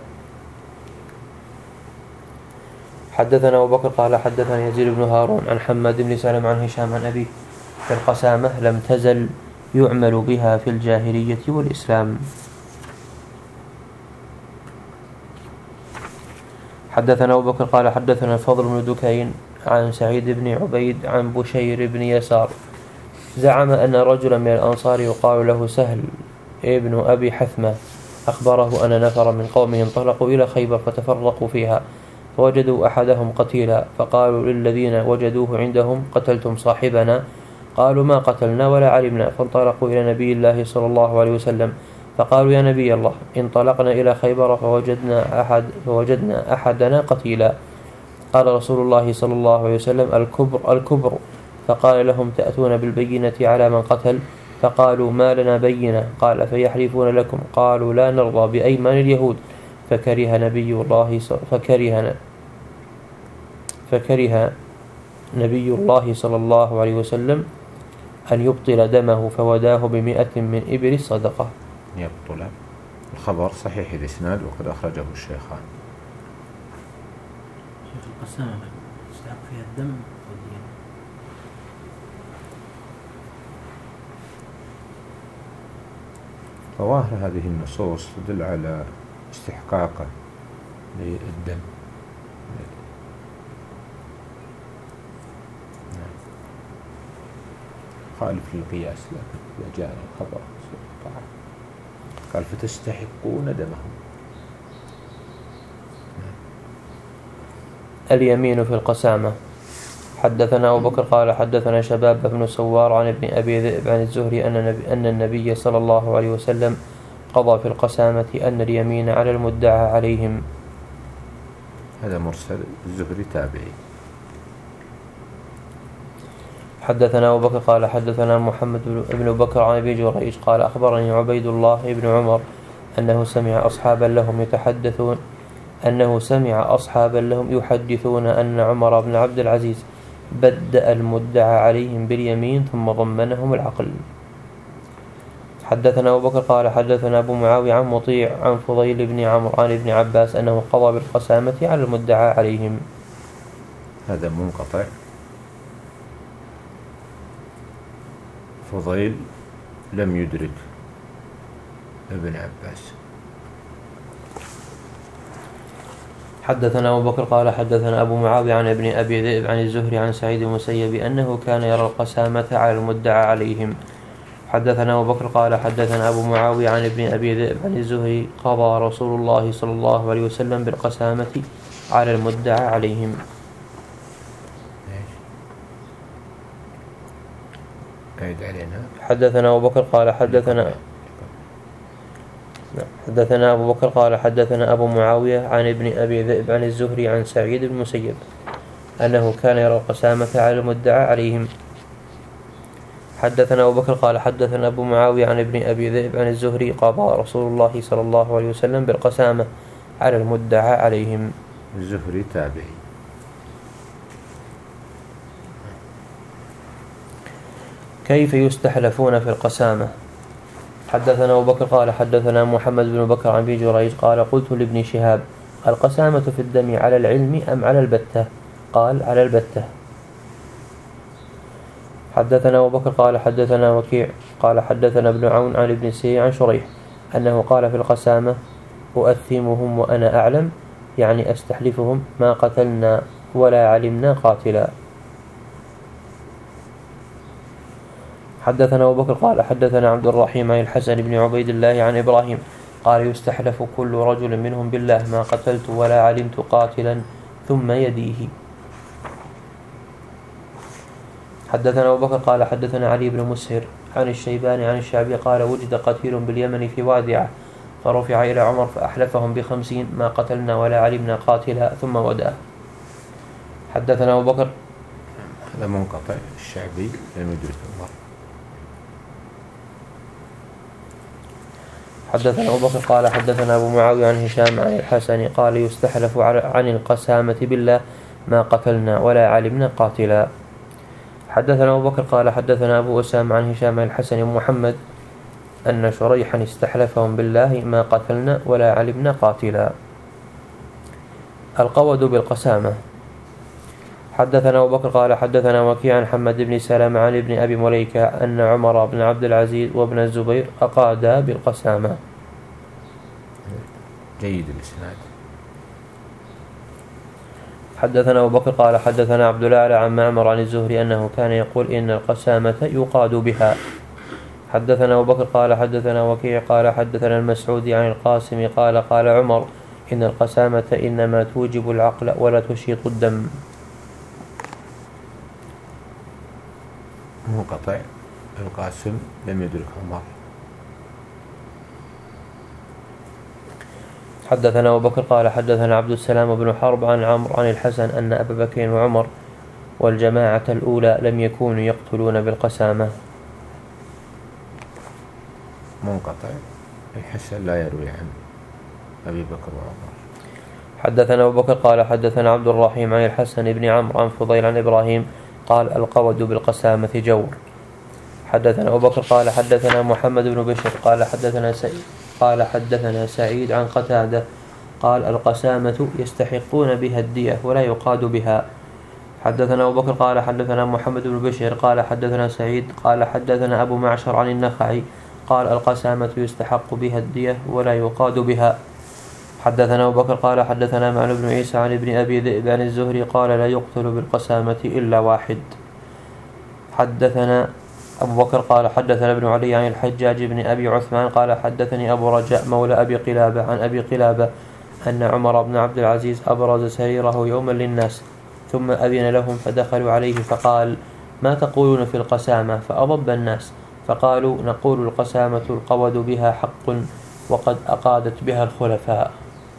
حدثنا أبو بكر قال حدثنا يزيد بن هارون عن حماد بن سلم عن هشام عن أبيه في القسامة لم تزل يعمل بها في الجاهلية والإسلام. حدثنا أبو بكر قال حدثنا الفضل بن دكين عن سعيد بن عبيد عن بشير بن يسار زعم أن رجلا من الأنصار يقال له سهل ابن أبي حثمة أخبره أن نفر من قومه انطلقوا إلى خيبر فتفرقوا فيها فوجدوا أحدهم قتيلا فقالوا للذين وجدوه عندهم قتلتم صاحبنا؟ قالوا ما قتلنا ولا علمنا. فانطلقوا إلى نبي الله صلى الله عليه وسلم فقالوا يا نبي الله انطلقنا إلى خيبر فوجدنا أحد فوجدنا أحدنا قتيلا. قال رسول الله صلى الله عليه وسلم الكبر الكبر. فقال لهم تأتون بالبينة على من قتل؟ فقالوا ما لنا بينة. قال فيحلفون لكم؟ قالوا لا نرضى بأيمان اليهود. فكره نبي الله فكره فكره نبي الله صلى الله عليه وسلم أن يبطل دمه فوداه بمئة من إبل الصدقة. يبطل. الخبر صحيح الإسناد وقد أخرجه الشيخان. شيخ القسامة يستحق فيها الدم والدين. ظواهر هذه النصوص تدل على استحقاقه للدم. خالف للقياس، لكن إذا جاء الخبر قال فتستحقون دمهم. اليمين في القسامة. حدثنا أبو بكر قال حدثنا شباب بن سوار عن ابن أبي ذئب عن الزهري أن النبي, أن النبي صلى الله عليه وسلم قضى في القسامة أن اليمين على المدعى عليهم. هذا مرسل. الزهري تابعي. حدثنا أبو بكر قال حدثنا محمد بن بكر عن أبي جريج قال أخبرني عبيد الله بن عمر أنه سمع أصحابا لهم يتحدثون أنه سمع أصحابا لهم يحدثون أن عمر بن عبد العزيز بدأ المدعى عليهم باليمين ثم ضمنهم العقل. حدثنا أبو بكر قال حدثنا أبو معاوية عن مطيع عن فضيل بن عمرو عن ابن عباس أنه قضى بالقسامة على المدعى عليهم. هذا منقطع. فضيل لم يدرك ابن عباس. حدثنا أبو بكر قال حدثنا أبو معاوية عن ابن أبي ذئب عن الزهري عن سعيد المسيب أنه كان يرى القسامة على المدعى عليهم. حدثنا أبو بكر قال حدثنا أبو معاوية عن ابن أبي ذئب عن الزهري قضى رسول الله صلى الله عليه وسلم بالقسامة على المدعى عليهم. حدثنا أبو بكر قال حدثنا حدثنا أبو بكر قال حدثنا أبو معاوية عن ابن أبي ذئب عن الزهري عن سعيد بن المسيب أنه كان يرى القسامة على المدعى عليهم. حدثنا أبو بكر قال حدثنا أبو معاوية عن ابن أبي ذئب عن الزهري قضى رسول الله صلى الله عليه وسلم بالقسامة على المدعى عليهم. الزهري تابعي. كيف يستحلفون في القسامة؟ حدثنا أبو بكر قال حدثنا محمد بن بكر عن أبي جريج قال قلت لابن شهاب القسامة في الدم على العلم أم على البتة؟ قال على البتة. حدثنا أبو بكر قال حدثنا وكيع قال حدثنا ابن عون عن ابن سي عن شريح أنه قال في القسامة أؤثمهم وأنا أعلم، يعني أستحلفهم ما قتلنا ولا علمنا قاتلا. حدثنا أبو بكر قال حدثنا عبد الرحيم عن الحسن بن عبيد الله عن إبراهيم قال يستحلف كل رجل منهم بالله ما قتلت ولا علمت قاتلا ثم يديه. حدثنا أبو بكر قال حدثنا علي بن مسهر عن الشيباني عن الشعبي قال وجد قتيل باليمن في وادعة فرفع إلى عمر فأحلفهم بخمسين ما قتلنا ولا علمنا قاتلا ثم وداه. حدثنا أبو بكر هذا منقطع الشعبي لم يدرك الله. حدثنا أبو بكر قال حدثنا أبو معاوية عن هشام عن الحسن قال يستحلف عن القسامة بالله ما قتلنا ولا علمنا قاتلا. حدثنا أبو بكر قال حدثنا أبو أسامة عن هشام عن الحسن ومحمد أن شريحا استحلفهم بالله ما قتلنا ولا علمنا قاتلا. القود بالقسامة. حدثنا أبو بكر قال حدثنا وكيع عن حمد بن سلمة عن ابن أبي مليكة أن عمر بن عبد العزيز وابن الزبير أقادا بالقسامة. جيد الإسناد. حدثنا أبو بكر قال حدثنا عبد الأعلى عن معمر عن الزهري أنه كان يقول إن القسامة يقاد بها. حدثنا أبو بكر قال حدثنا وكيع قال حدثنا المسعودي عن القاسم قال قال عمر إن القسامة إنما توجب العقل ولا تشيط الدم. منقطع القاسم لم يدرك عمر. حدثنا أبو بكر قال حدثنا عبد السلام بن حرب عن عمرو عن الحسن أن أبا بكر وعمر والجماعة الأولى لم يكونوا يقتلون بالقسامة. منقطع الحسن لا يروي عن أبي بكر وعمر. حدثنا أبو بكر قال حدثنا عبد الرحيم عن الحسن بن عمرو عن فضيل عن إبراهيم قال القود بالقسامة جور. حدثنا أبو بكر قال حدثنا محمد بن بشر قال حدثنا سعيد قال حدثنا سعيد عن قتادة قال القسامة يستحقون بها الدية ولا يقاد بها. حدثنا أبو بكر قال حدثنا محمد بن بشر قال حدثنا سعيد قال حدثنا أبو معشر عن النخعي قال القسامة يستحق بها الدية ولا يقاد بها. حدثنا أبو بكر قال حدثنا معن بن عيسى عن ابن أبي ذئب عن الزهري قال لا يقتل بالقسامة إلا واحد. حدثنا أبو بكر قال حدثنا ابن علي عن الحجاج بن أبي عثمان قال حدثني أبو رجاء مولى أبي قلابة عن أبي قلابة أن عمر بن عبد العزيز أبرز سريره يوما للناس ثم أذن لهم فدخلوا عليه فقال ما تقولون في القسامة؟ فأضب الناس فقالوا نقول القسامة القود بها حق وقد أقادت بها الخلفاء.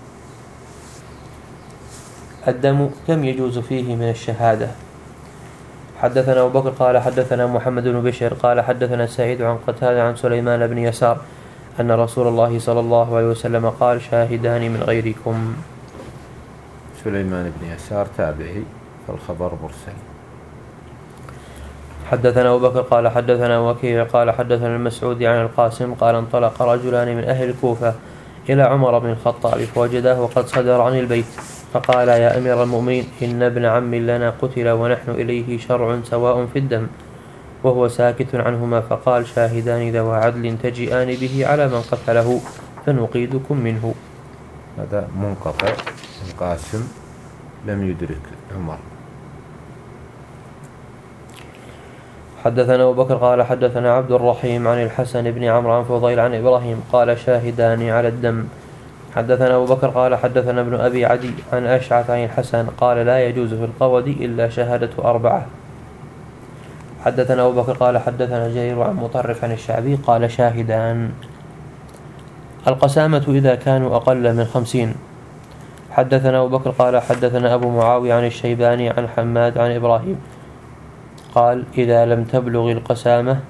الدم كم يجوز فيه من الشهادة؟ حدثنا أبو بكر قال حدثنا محمد بن بشر قال حدثنا سعيد عن قتادة عن سليمان بن يسار أن رسول الله صلى الله عليه وسلم قال شاهدان من غيركم. سليمان بن يسار تابعي فالخبر مرسل. حدثنا أبو بكر قال حدثنا وكيع قال حدثنا المسعودي عن القاسم قال انطلق رجلان من أهل الكوفة إلى عمر بن الخطاب فوجداه وقد صدر عن البيت فقال يا أمير المؤمنين إن ابن عم لنا قتل ونحن إليه شرع سواء في الدم، وهو ساكت عنهما فقال شاهدان ذوى عدل تجيئان به على من قتله فنقيدكم منه. هذا منقطع القاسم لم يدرك عمر. حدثنا أبو بكر قال حدثنا عبد الرحيم عن الحسن بن عمرو عن فضيل عن إبراهيم قال شاهدان على الدم. حدثنا أبو بكر قال حدثنا ابن أبي عدي عن أشعث عن الحسن قال لا يجوز في القود إلا شهادة أربعة. حدثنا أبو بكر قال حدثنا جرير عن مطرف عن الشعبي قال شاهدان. القسامة إذا كانوا أقل من خمسين. حدثنا أبو بكر قال حدثنا أبو معاوية عن الشيباني عن حماد عن إبراهيم قال إذا لم تبلغ القسامة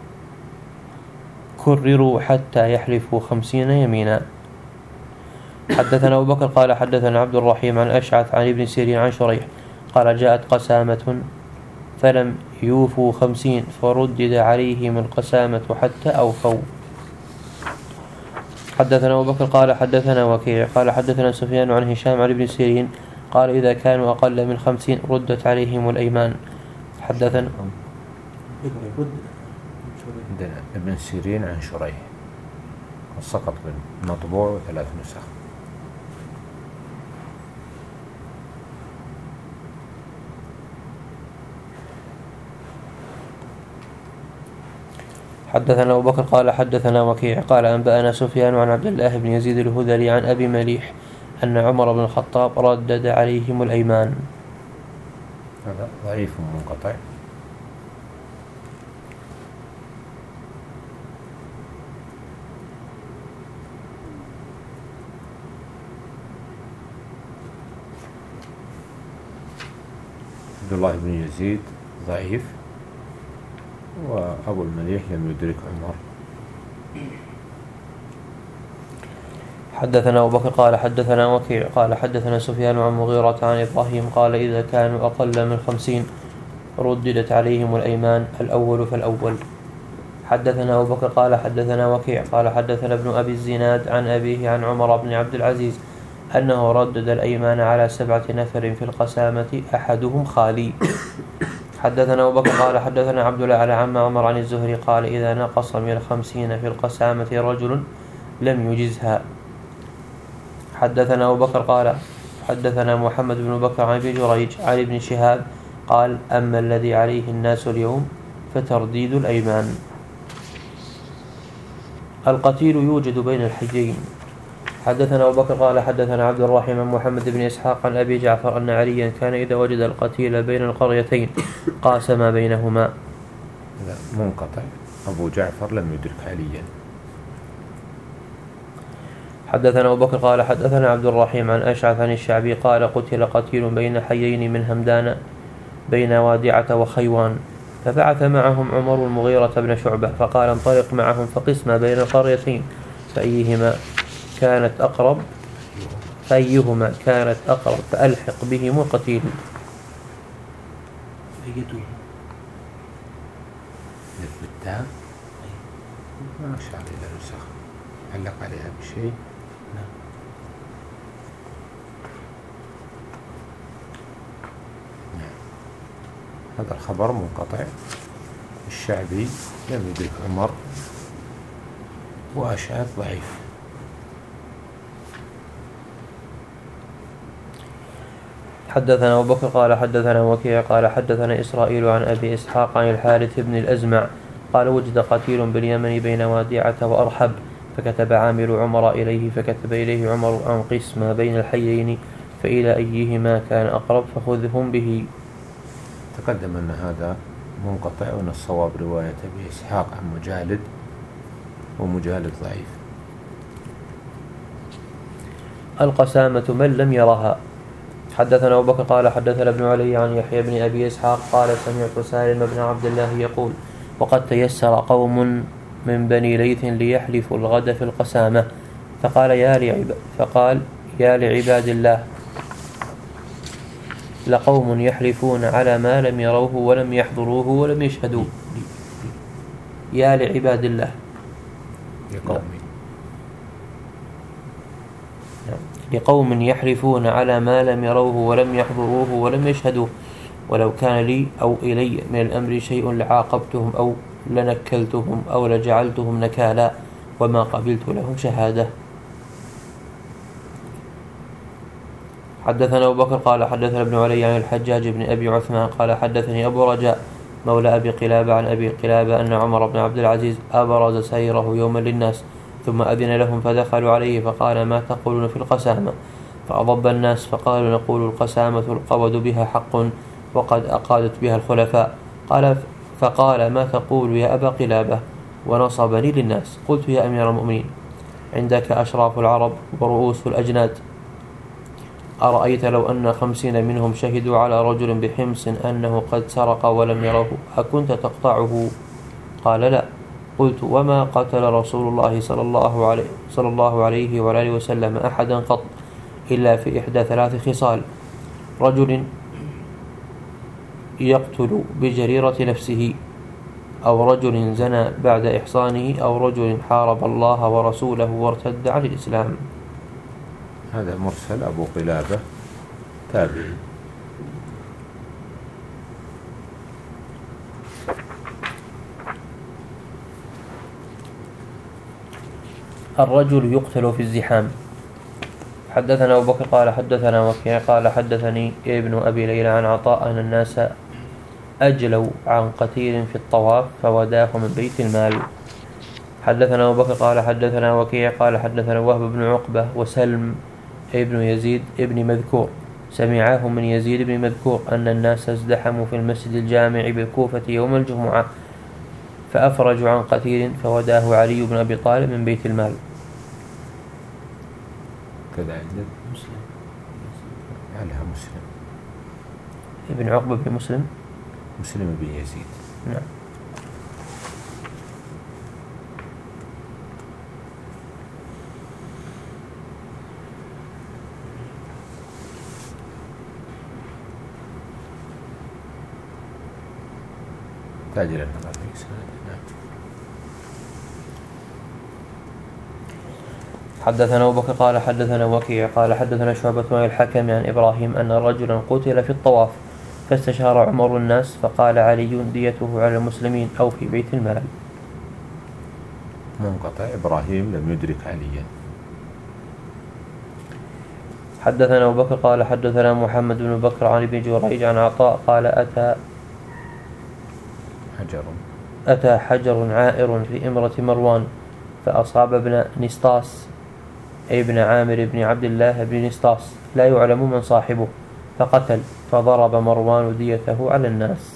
كرروا حتى يحلفوا خمسين يمينا. حدثنا أبو بكر قال حدثنا عبد الرحيم عن أشعث عن ابن سيرين عن شريح قال جاءت قسامة فلم يوفوا خمسين فردد عليهم القسامة حتى أوفوا. حدثنا أبو بكر قال حدثنا وكيع قال حدثنا سفيان عن هشام عن ابن سيرين قال إذا كانوا أقل من خمسين ردت عليهم الأيمان. حدثنا ابن سيرين عن شريح سقط بالمطبوع وثلاث نسخ. حدثنا أبو بكر قال حدثنا وكيع قال أنبأنا سفيان عن عبد الله بن يزيد الهذلي عن أبي مليح أن عمر بن الخطاب ردد عليهم الأيمان. هذا ضعيف منقطع. عبد الله بن يزيد ضعيف وأبو المليح لم يدرك عمر. حدثنا أبو بكر قال حدثنا وكيع قال حدثنا سفيان عن مغيرة عن إبراهيم قال إذا كانوا أقل من خمسين رددت عليهم الأيمان الأول فالأول. حدثنا أبو بكر قال حدثنا وكيع قال حدثنا ابن أبي الزناد عن أبيه عن عمر بن عبد العزيز أنه ردد الأيمان على سبعة نفر في القسامة أحدهم خالي. حدثنا أبو بكر قال حدثنا عبد الله على عم عمر عن الزهري قال إذا نقص من الخمسين في القسامة رجل لم يجزها. حدثنا أبو بكر قال حدثنا محمد بن بكر عن ابن جريج عن ابن شهاب قال أما الذي عليه الناس اليوم فترديد الأيمان. القتيل يوجد بين الحجين. حدثنا أبو بكر قال حدثنا عبد الرحيم عن محمد بن إسحاق عن أبي جعفر أن عليا كان إذا وجد القتيل بين القريتين قاسم بينهما. منقطع. أبو جعفر لم يدرك عليا. حدثنا أبو بكر قال حدثنا عبد الرحيم عن أشعث عن الشعبي قال قتل قتيل بين حيين من همدان بين وادعة وخيوان فبعث معهم عمر المغيرة بن شعبة فقال انطلق معهم فقس ما بين القريتين فأيهما كانت أقرب فأيهما كانت أقرب فألحق بهم القتيل. بالتاء ما أشعر إلى نسخ علق عليها بشيء. هذا الخبر منقطع. الشعبي لم يدرك عمر وأشعث ضعيف. حدثنا أبو بكر قال حدثنا وكيع قال حدثنا إسرائيل عن أبي إسحاق عن الحارث بن الأزمع قال وجد قتيل باليمن بين وادعة وأرحب فكتب عامل عمر إليه فكتب إليه عمر عن قسم بين الحيين فإلى أيهما كان أقرب فخذهم به. تقدم أن هذا منقطع وأن الصواب رواية أبي إسحاق عن مجالد ومجالد ضعيف. القسامة من لم يرها. حدثنا أبو بكر قال حدثنا ابن علي عن يحيى بن أبي إسحاق قال سمعت سالم بن عبد الله يقول وقد تيسر قوم من بني ليث ليحلفوا الغد في القسامة فقال يا لعب فقال يا لعباد الله لقوم يحلفون على ما لم يروه ولم يحضروه ولم يشهدوا. يا لعباد الله لقوم لقوم يحلفون على ما لم يروه ولم يحضروه ولم يشهدوه ولو كان لي أو إلي من الأمر شيء لعاقبتهم أو لنكلتهم أو لجعلتهم نكالا وما قبلت لهم شهادة. حدثنا أبو بكر قال حدثنا ابن علي عن الحجاج بن أبي عثمان قال حدثني أبو رجاء مولى أبي قلابة عن أبي قلابة أن عمر بن عبد العزيز أبرز سيره يوما للناس ثم أذن لهم فدخلوا عليه فقال ما تقولون في القسامة؟ فأضب الناس فقالوا نقول القسامة القبض بها حق وقد أقادت بها الخلفاء. قال فقال ما تقول يا أبا قلابة؟ ونصبني للناس. قلت يا أمير المؤمنين عندك أشراف العرب ورؤوس الأجناد، أرأيت لو أن خمسين منهم شهدوا على رجل بحمص أنه قد سرق ولم يروه أكنت تقطعه؟ قال لا. قلت وما قتل رسول الله صلى الله عليه, صلى الله عليه وآله وسلم أحدا قط إلا في إحدى ثلاث خصال: رجل يقتل بجريرة نفسه، أو رجل زنى بعد إحصانه، أو رجل حارب الله ورسوله وارتد عن الإسلام. هذا مرسل أبو قلابة تابعي. الرجل يقتل في الزحام. حدثنا أبو بكر قال حدثنا وكيع قال حدثني ابن أبي ليلى عن عطاء أن الناس أجلوا عن قتيل في الطواف فوداه من بيت المال. حدثنا أبو بكر قال حدثنا وكيع قال حدثنا وهب بن عقبة وسلم ابن يزيد ابن مذكور سمعاه من يزيد بن مذكور أن الناس ازدحموا في المسجد الجامع بالكوفة يوم الجمعة فأفرجوا عن قتيل فوداه علي بن أبي طالب من بيت المال. كذا عندك مسلم عليها مسلم ابن عقبة بن مسلم مسلم بن يزيد. نعم. تاجر النظر في إسناد. نعم. حدثنا أبو بكر قال حدثنا وكيع قال حدثنا شعبة عن الحكم عن إبراهيم أن رجلا قتل في الطواف فاستشار عمر الناس فقال علي ديته على المسلمين أو في بيت المال. منقطع. إبراهيم لم يدرك عليا. حدثنا أبو بكر قال حدثنا محمد بن بكر عن ابن جريج عن عطاء قال أتى حجر أتى حجر عائر في إمرة مروان فأصاب ابن نسطاس أي ابن عامر بن عبد الله بن نسطاس لا يعلم من صاحبه فقتل فضرب مروان ديته على الناس.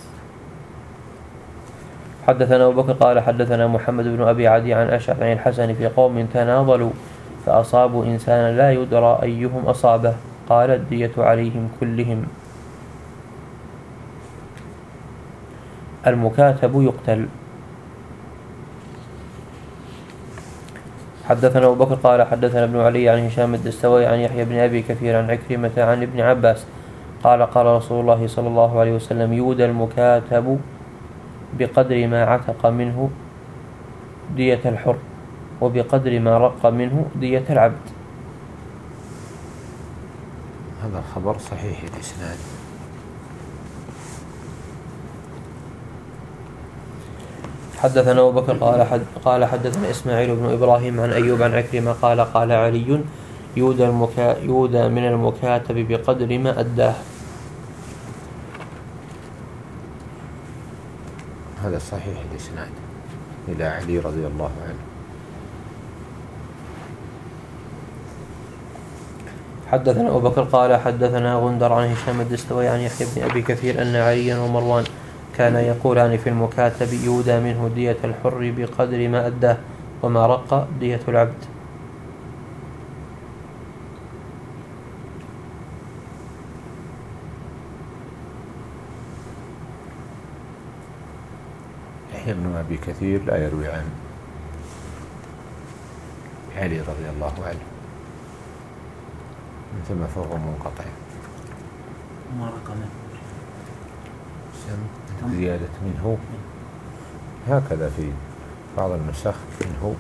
حدثنا أبو بكر قال حدثنا محمد بن أبي عدي عن أشعث عن الحسن في قوم تناضلوا فأصابوا إنسانا لا يدرى أيهم أصابه قال الدية عليهم كلهم. المكاتب يقتل. حدثنا أبو بكر قال حدثنا ابن علي عن هشام الدستوائي عن يحيى بن أبي كثير عن عكرمة عن ابن عباس قال قال رسول الله صلى الله عليه وسلم يودى المكاتب بقدر ما عتق منه دية الحر وبقدر ما رق منه دية العبد. هذا الخبر صحيح الإسناد. حدثنا أبو بكر قال حد قال حدثنا إسماعيل بن إبراهيم عن أيوب عن عكرمة قال قال علي يودى, المكا يودى من المكاتب بقدر ما أداه. هذا صحيح الإسناد إلى علي رضي الله عنه. حدثنا أبو بكر قال حدثنا غندر عن هشام الدستوائي عن يحيى بن أبي كثير أن عليا ومروان كان يقولان في المكاتب يودى منه دية الحر بقدر ما أداه وما رق دية العبد. يحيى بن أبي كثير لا يروي عن علي رضي الله عنه من ثم فهو منقطع. ما رقمه زيادة منه هكذا في بعض النسخ منه.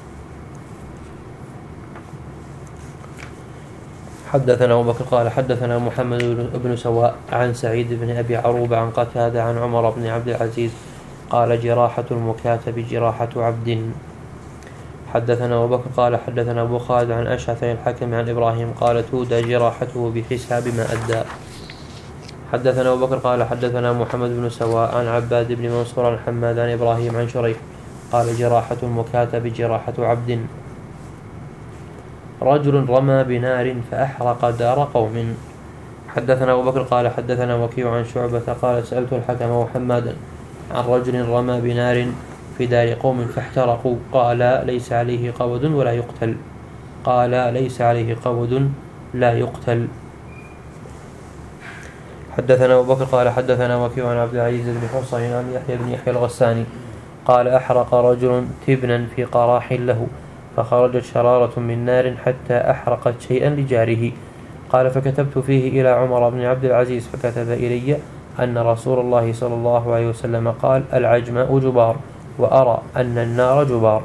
حدثنا أبو بكر قال حدثنا محمد بن سواء عن سعيد بن أبي عروبة عن قتادة عن عمر بن عبد العزيز قال جراحة المكاتب جراحة عبد. حدثنا أبو بكر قال حدثنا أبو خالد عن أشعث الحكم عن إبراهيم قال تودى جراحته بحساب ما أدى. حدثنا أبو بكر قال حدثنا محمد بن سواء عن عباد بن منصور عن حماد عن إبراهيم عن شريح قال جراحة المكاتب جراحة عبد. رجل رمى بنار فأحرق دار قوم. حدثنا أبو بكر قال حدثنا وكيع عن شعبة قال سألت الحكم وحمادا عن رجل رمى بنار في دار قوم فاحترقوا قال ليس عليه قود ولا يقتل قال ليس عليه قود لا يقتل. حدثنا أبو بكر قال حدثنا وكيع عن عبد العزيز بن حصين عن يحيى بن يحيى الغساني قال أحرق رجل تبنا في قراح له فخرجت شرارة من نار حتى أحرقت شيئا لجاره. قال فكتبت فيه إلى عمر بن عبد العزيز فكتب إلي أن رسول الله صلى الله عليه وسلم قال العجماء جبار وأرى أن النار جبار.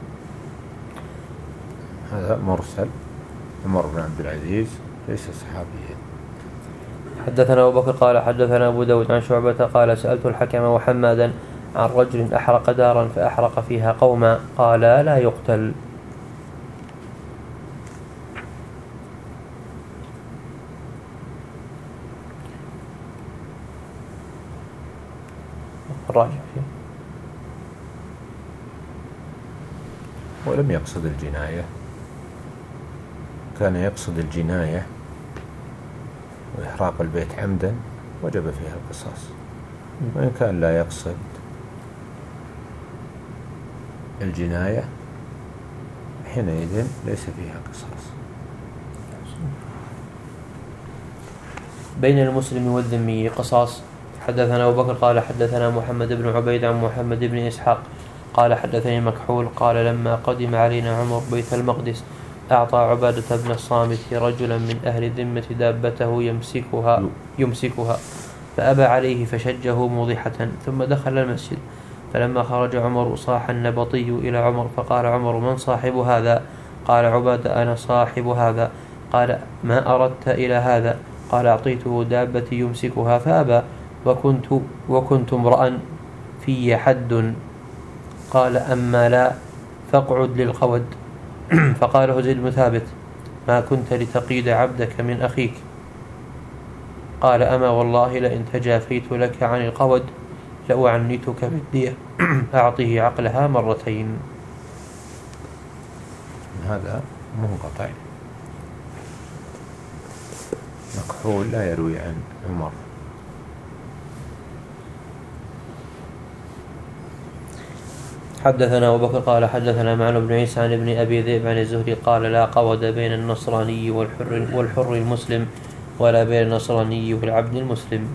هذا مرسل عمر بن عبد العزيز ليس صحابيا. حدثنا أبو بكر قال حدثنا أبو داود عن شعبة قال سألت الحكم وحمادا عن رجل أحرق دارا فأحرق فيها قوما قال لا يقتل. راجع فيه. ولم يقصد الجناية، كان يقصد الجناية وإحراق البيت عمدا وجب فيها القصاص، وإن كان لا يقصد الجناية حينئذ ليس فيها قصاص. بين المسلم والذمي قصاص. حدثنا أبو بكر قال حدثنا محمد بن عبيد عن محمد بن إسحاق قال حدثني مكحول قال لما قدم علينا عمر بيت المقدس أعطى عبادة بن الصامت رجلا من أهل الذمة دابته يمسكها يمسكها فأبى عليه فشجه موضحة ثم دخل المسجد. فلما خرج عمر صاح النبطي إلى عمر فقال عمر من صاحب هذا؟ قال عبادة أنا صاحب هذا. قال ما أردت إلى هذا؟ قال أعطيته دابتي يمسكها فأبى وكنت, وكنت امرأ في حد. قال أما لا فاقعد للقود. فقال زيد بن ثابت ما كنت لتقيد عبدك من أخيك. قال أما والله لئن تجافيت لك عن القود لأعنتك بالدية أعطيه عقلها مرتين. هذا منقطع، مكحول لا يروي عن عمر. حدثنا أبو بكر قال حدثنا معن بن عيسى عن ابن أبي ذئب عن الزهري قال لا قود بين النصراني والحر, والحر المسلم ولا بين النصراني والعبد المسلم.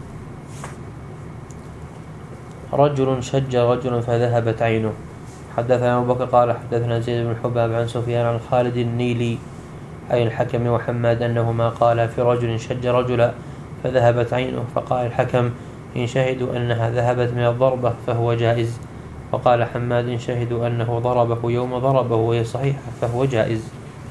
رجل شج رجلا فذهبت عينه. حدثنا أبو بكر قال حدثنا زيد بن حباب عن سفيان عن خالد النيلي أي الحكم وحماد أنهما قال في رجل شج رجلا فذهبت عينه فقال الحكم إن شهدوا أنها ذهبت من الضربة فهو جائز. وقال حماد إن شهدوا أنه ضربه يوم ضربه وهي صحيحة فهو جائز.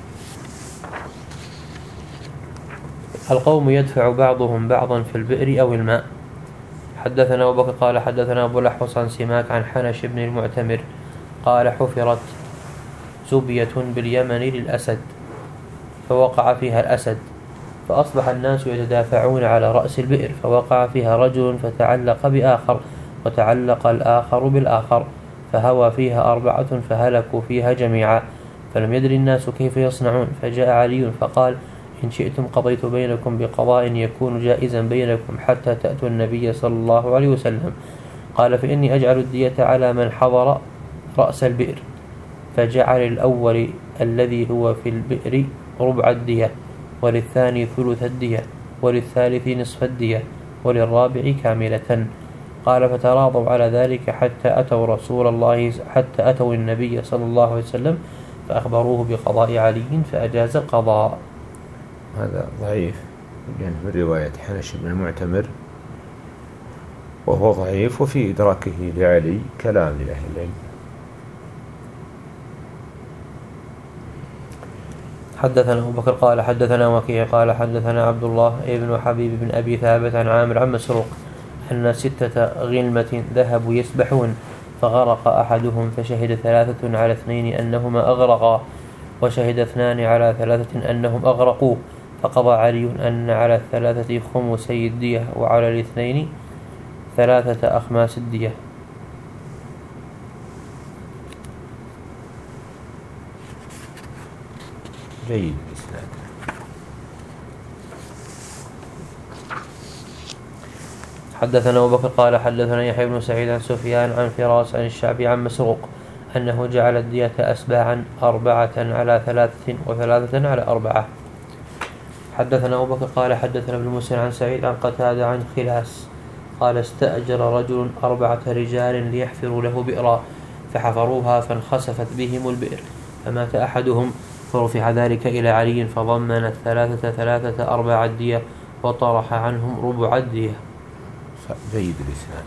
القوم يدفع بعضهم بعضا في البئر أو الماء. حدثنا أبو بكر قال حدثنا أبو الأحوص عن سماك عن حنش بن المعتمر قال حفرت زبية باليمن للأسد فوقع فيها الأسد فأصبح الناس يتدافعون على رأس البئر فوقع فيها رجل فتعلق بآخر وتعلق الآخر بالآخر فهوى فيها أربعة فهلكوا فيها جميعا فلم يدري الناس كيف يصنعون. فجاء علي فقال إن شئتم قضيت بينكم بقضاء يكون جائزا بينكم حتى تأتوا النبي صلى الله عليه وسلم. قال فإني أجعل الدية على من حضر رأس البئر فجعل الأول الذي هو في البئر ربع الدية وللثاني ثلث الدية وللثالث نصف الدية وللرابع كاملة. قال فتراضوا على ذلك حتى أتوا رسول الله حتى أتوا النبي صلى الله عليه وسلم فأخبروه بقضاء علي فأجاز القضاء. هذا ضعيف يعني من رواية حنش بن المعتمر وهو ضعيف وفي إدراكه لعلي كلام لأهل العلم. حدثنا أبو بكر قال حدثنا وكيع قال حدثنا عبد الله ابن حبيب بن أبي ثابت عن عامر عن مسروق أن ستة غلمة ذهبوا يسبحون فغرق أحدهم فشهد ثلاثة على اثنين أنهما أغرقا وشهد اثنان على ثلاثة أنهم أغرقوه، فقضى علي أن على الثلاثة خمسي الدية وعلى الاثنين ثلاثة أخماس الدية. جيد الإسناد. حدثنا أبو بكر قال حدثنا يحيى بن سعيد عن سفيان عن فراس عن الشعبي عن مسروق أنه جعل الدية أسباعا أربعة على ثلاثة وثلاثة على أربعة. حدثنا أبو بكر قال حدثنا ابن مسلم عن سعيد عن قتادة عن خلاس قال استأجر رجل أربعة رجال ليحفروا له بئرا فحفروها فانخسفت بهم البئر فمات أحدهم فرفع ذلك إلى علي فضمن الثلاثة ثلاثة أرباع الدية وطرح عنهم ربع الدية. جيد الإسناد.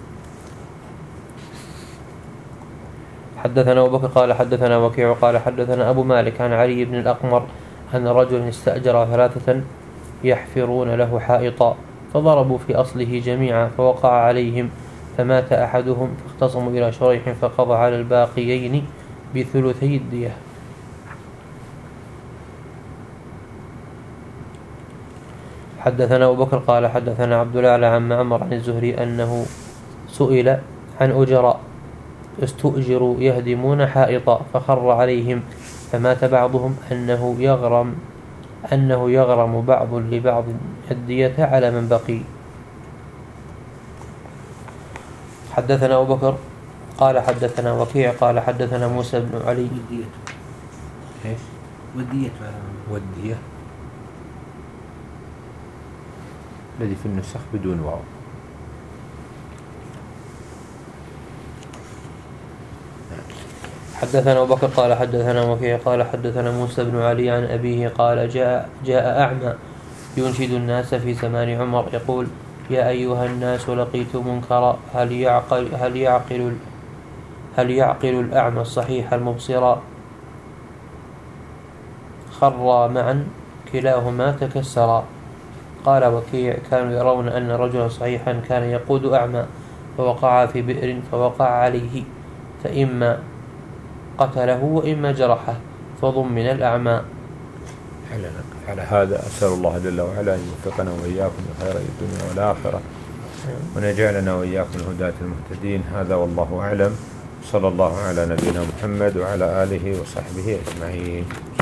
حدثنا أبو بكر قال حدثنا وكيع قال حدثنا أبو مالك عن علي بن الأقمر أن رجلا استأجر ثلاثة يحفرون له حائطا فضربوا في أصله جميعا فوقع عليهم فمات أحدهم فاختصموا إلى شريح فقضى على الباقيين بثلثي الدية. حدثنا أبو بكر قال حدثنا عبد الأعلى عن معمر عن الزهري أنه سئل عن أجراء استؤجروا يهدمون حائطا فخر عليهم فمات بعضهم أنه يغرم أنه يغرم بعض لبعض الدية على من بقي. حدثنا أبو بكر قال حدثنا وكيع قال حدثنا موسى بن علي والدية إيش؟ والدية والدية الذي في النسخ بدون واو. حدثنا أبو بكر قال حدثنا وكيع قال حدثنا موسى بن علي عن أبيه قال جاء, جاء أعمى ينشد الناس في زمان عمر يقول يا أيها الناس لقيت منكرا هل يعقل, هل يعقل, هل يعقل الأعمى الصحيح المبصر خرا معا كلاهما تكسرا. قال وكيع كانوا يرون أن رجلا صحيحا كان يقود أعمى فوقع في بئر فوقع عليه فإما قتله وإما جرحه فضمن الأعمى. على هذا أسأل الله جل وعلا أن يوفقنا وإياكم لخير الدنيا والآخرة وأن يجعلنا وإياكم الهداة المهتدين. هذا والله أعلم. صلى الله على نبينا محمد وعلى آله وصحبه أجمعين.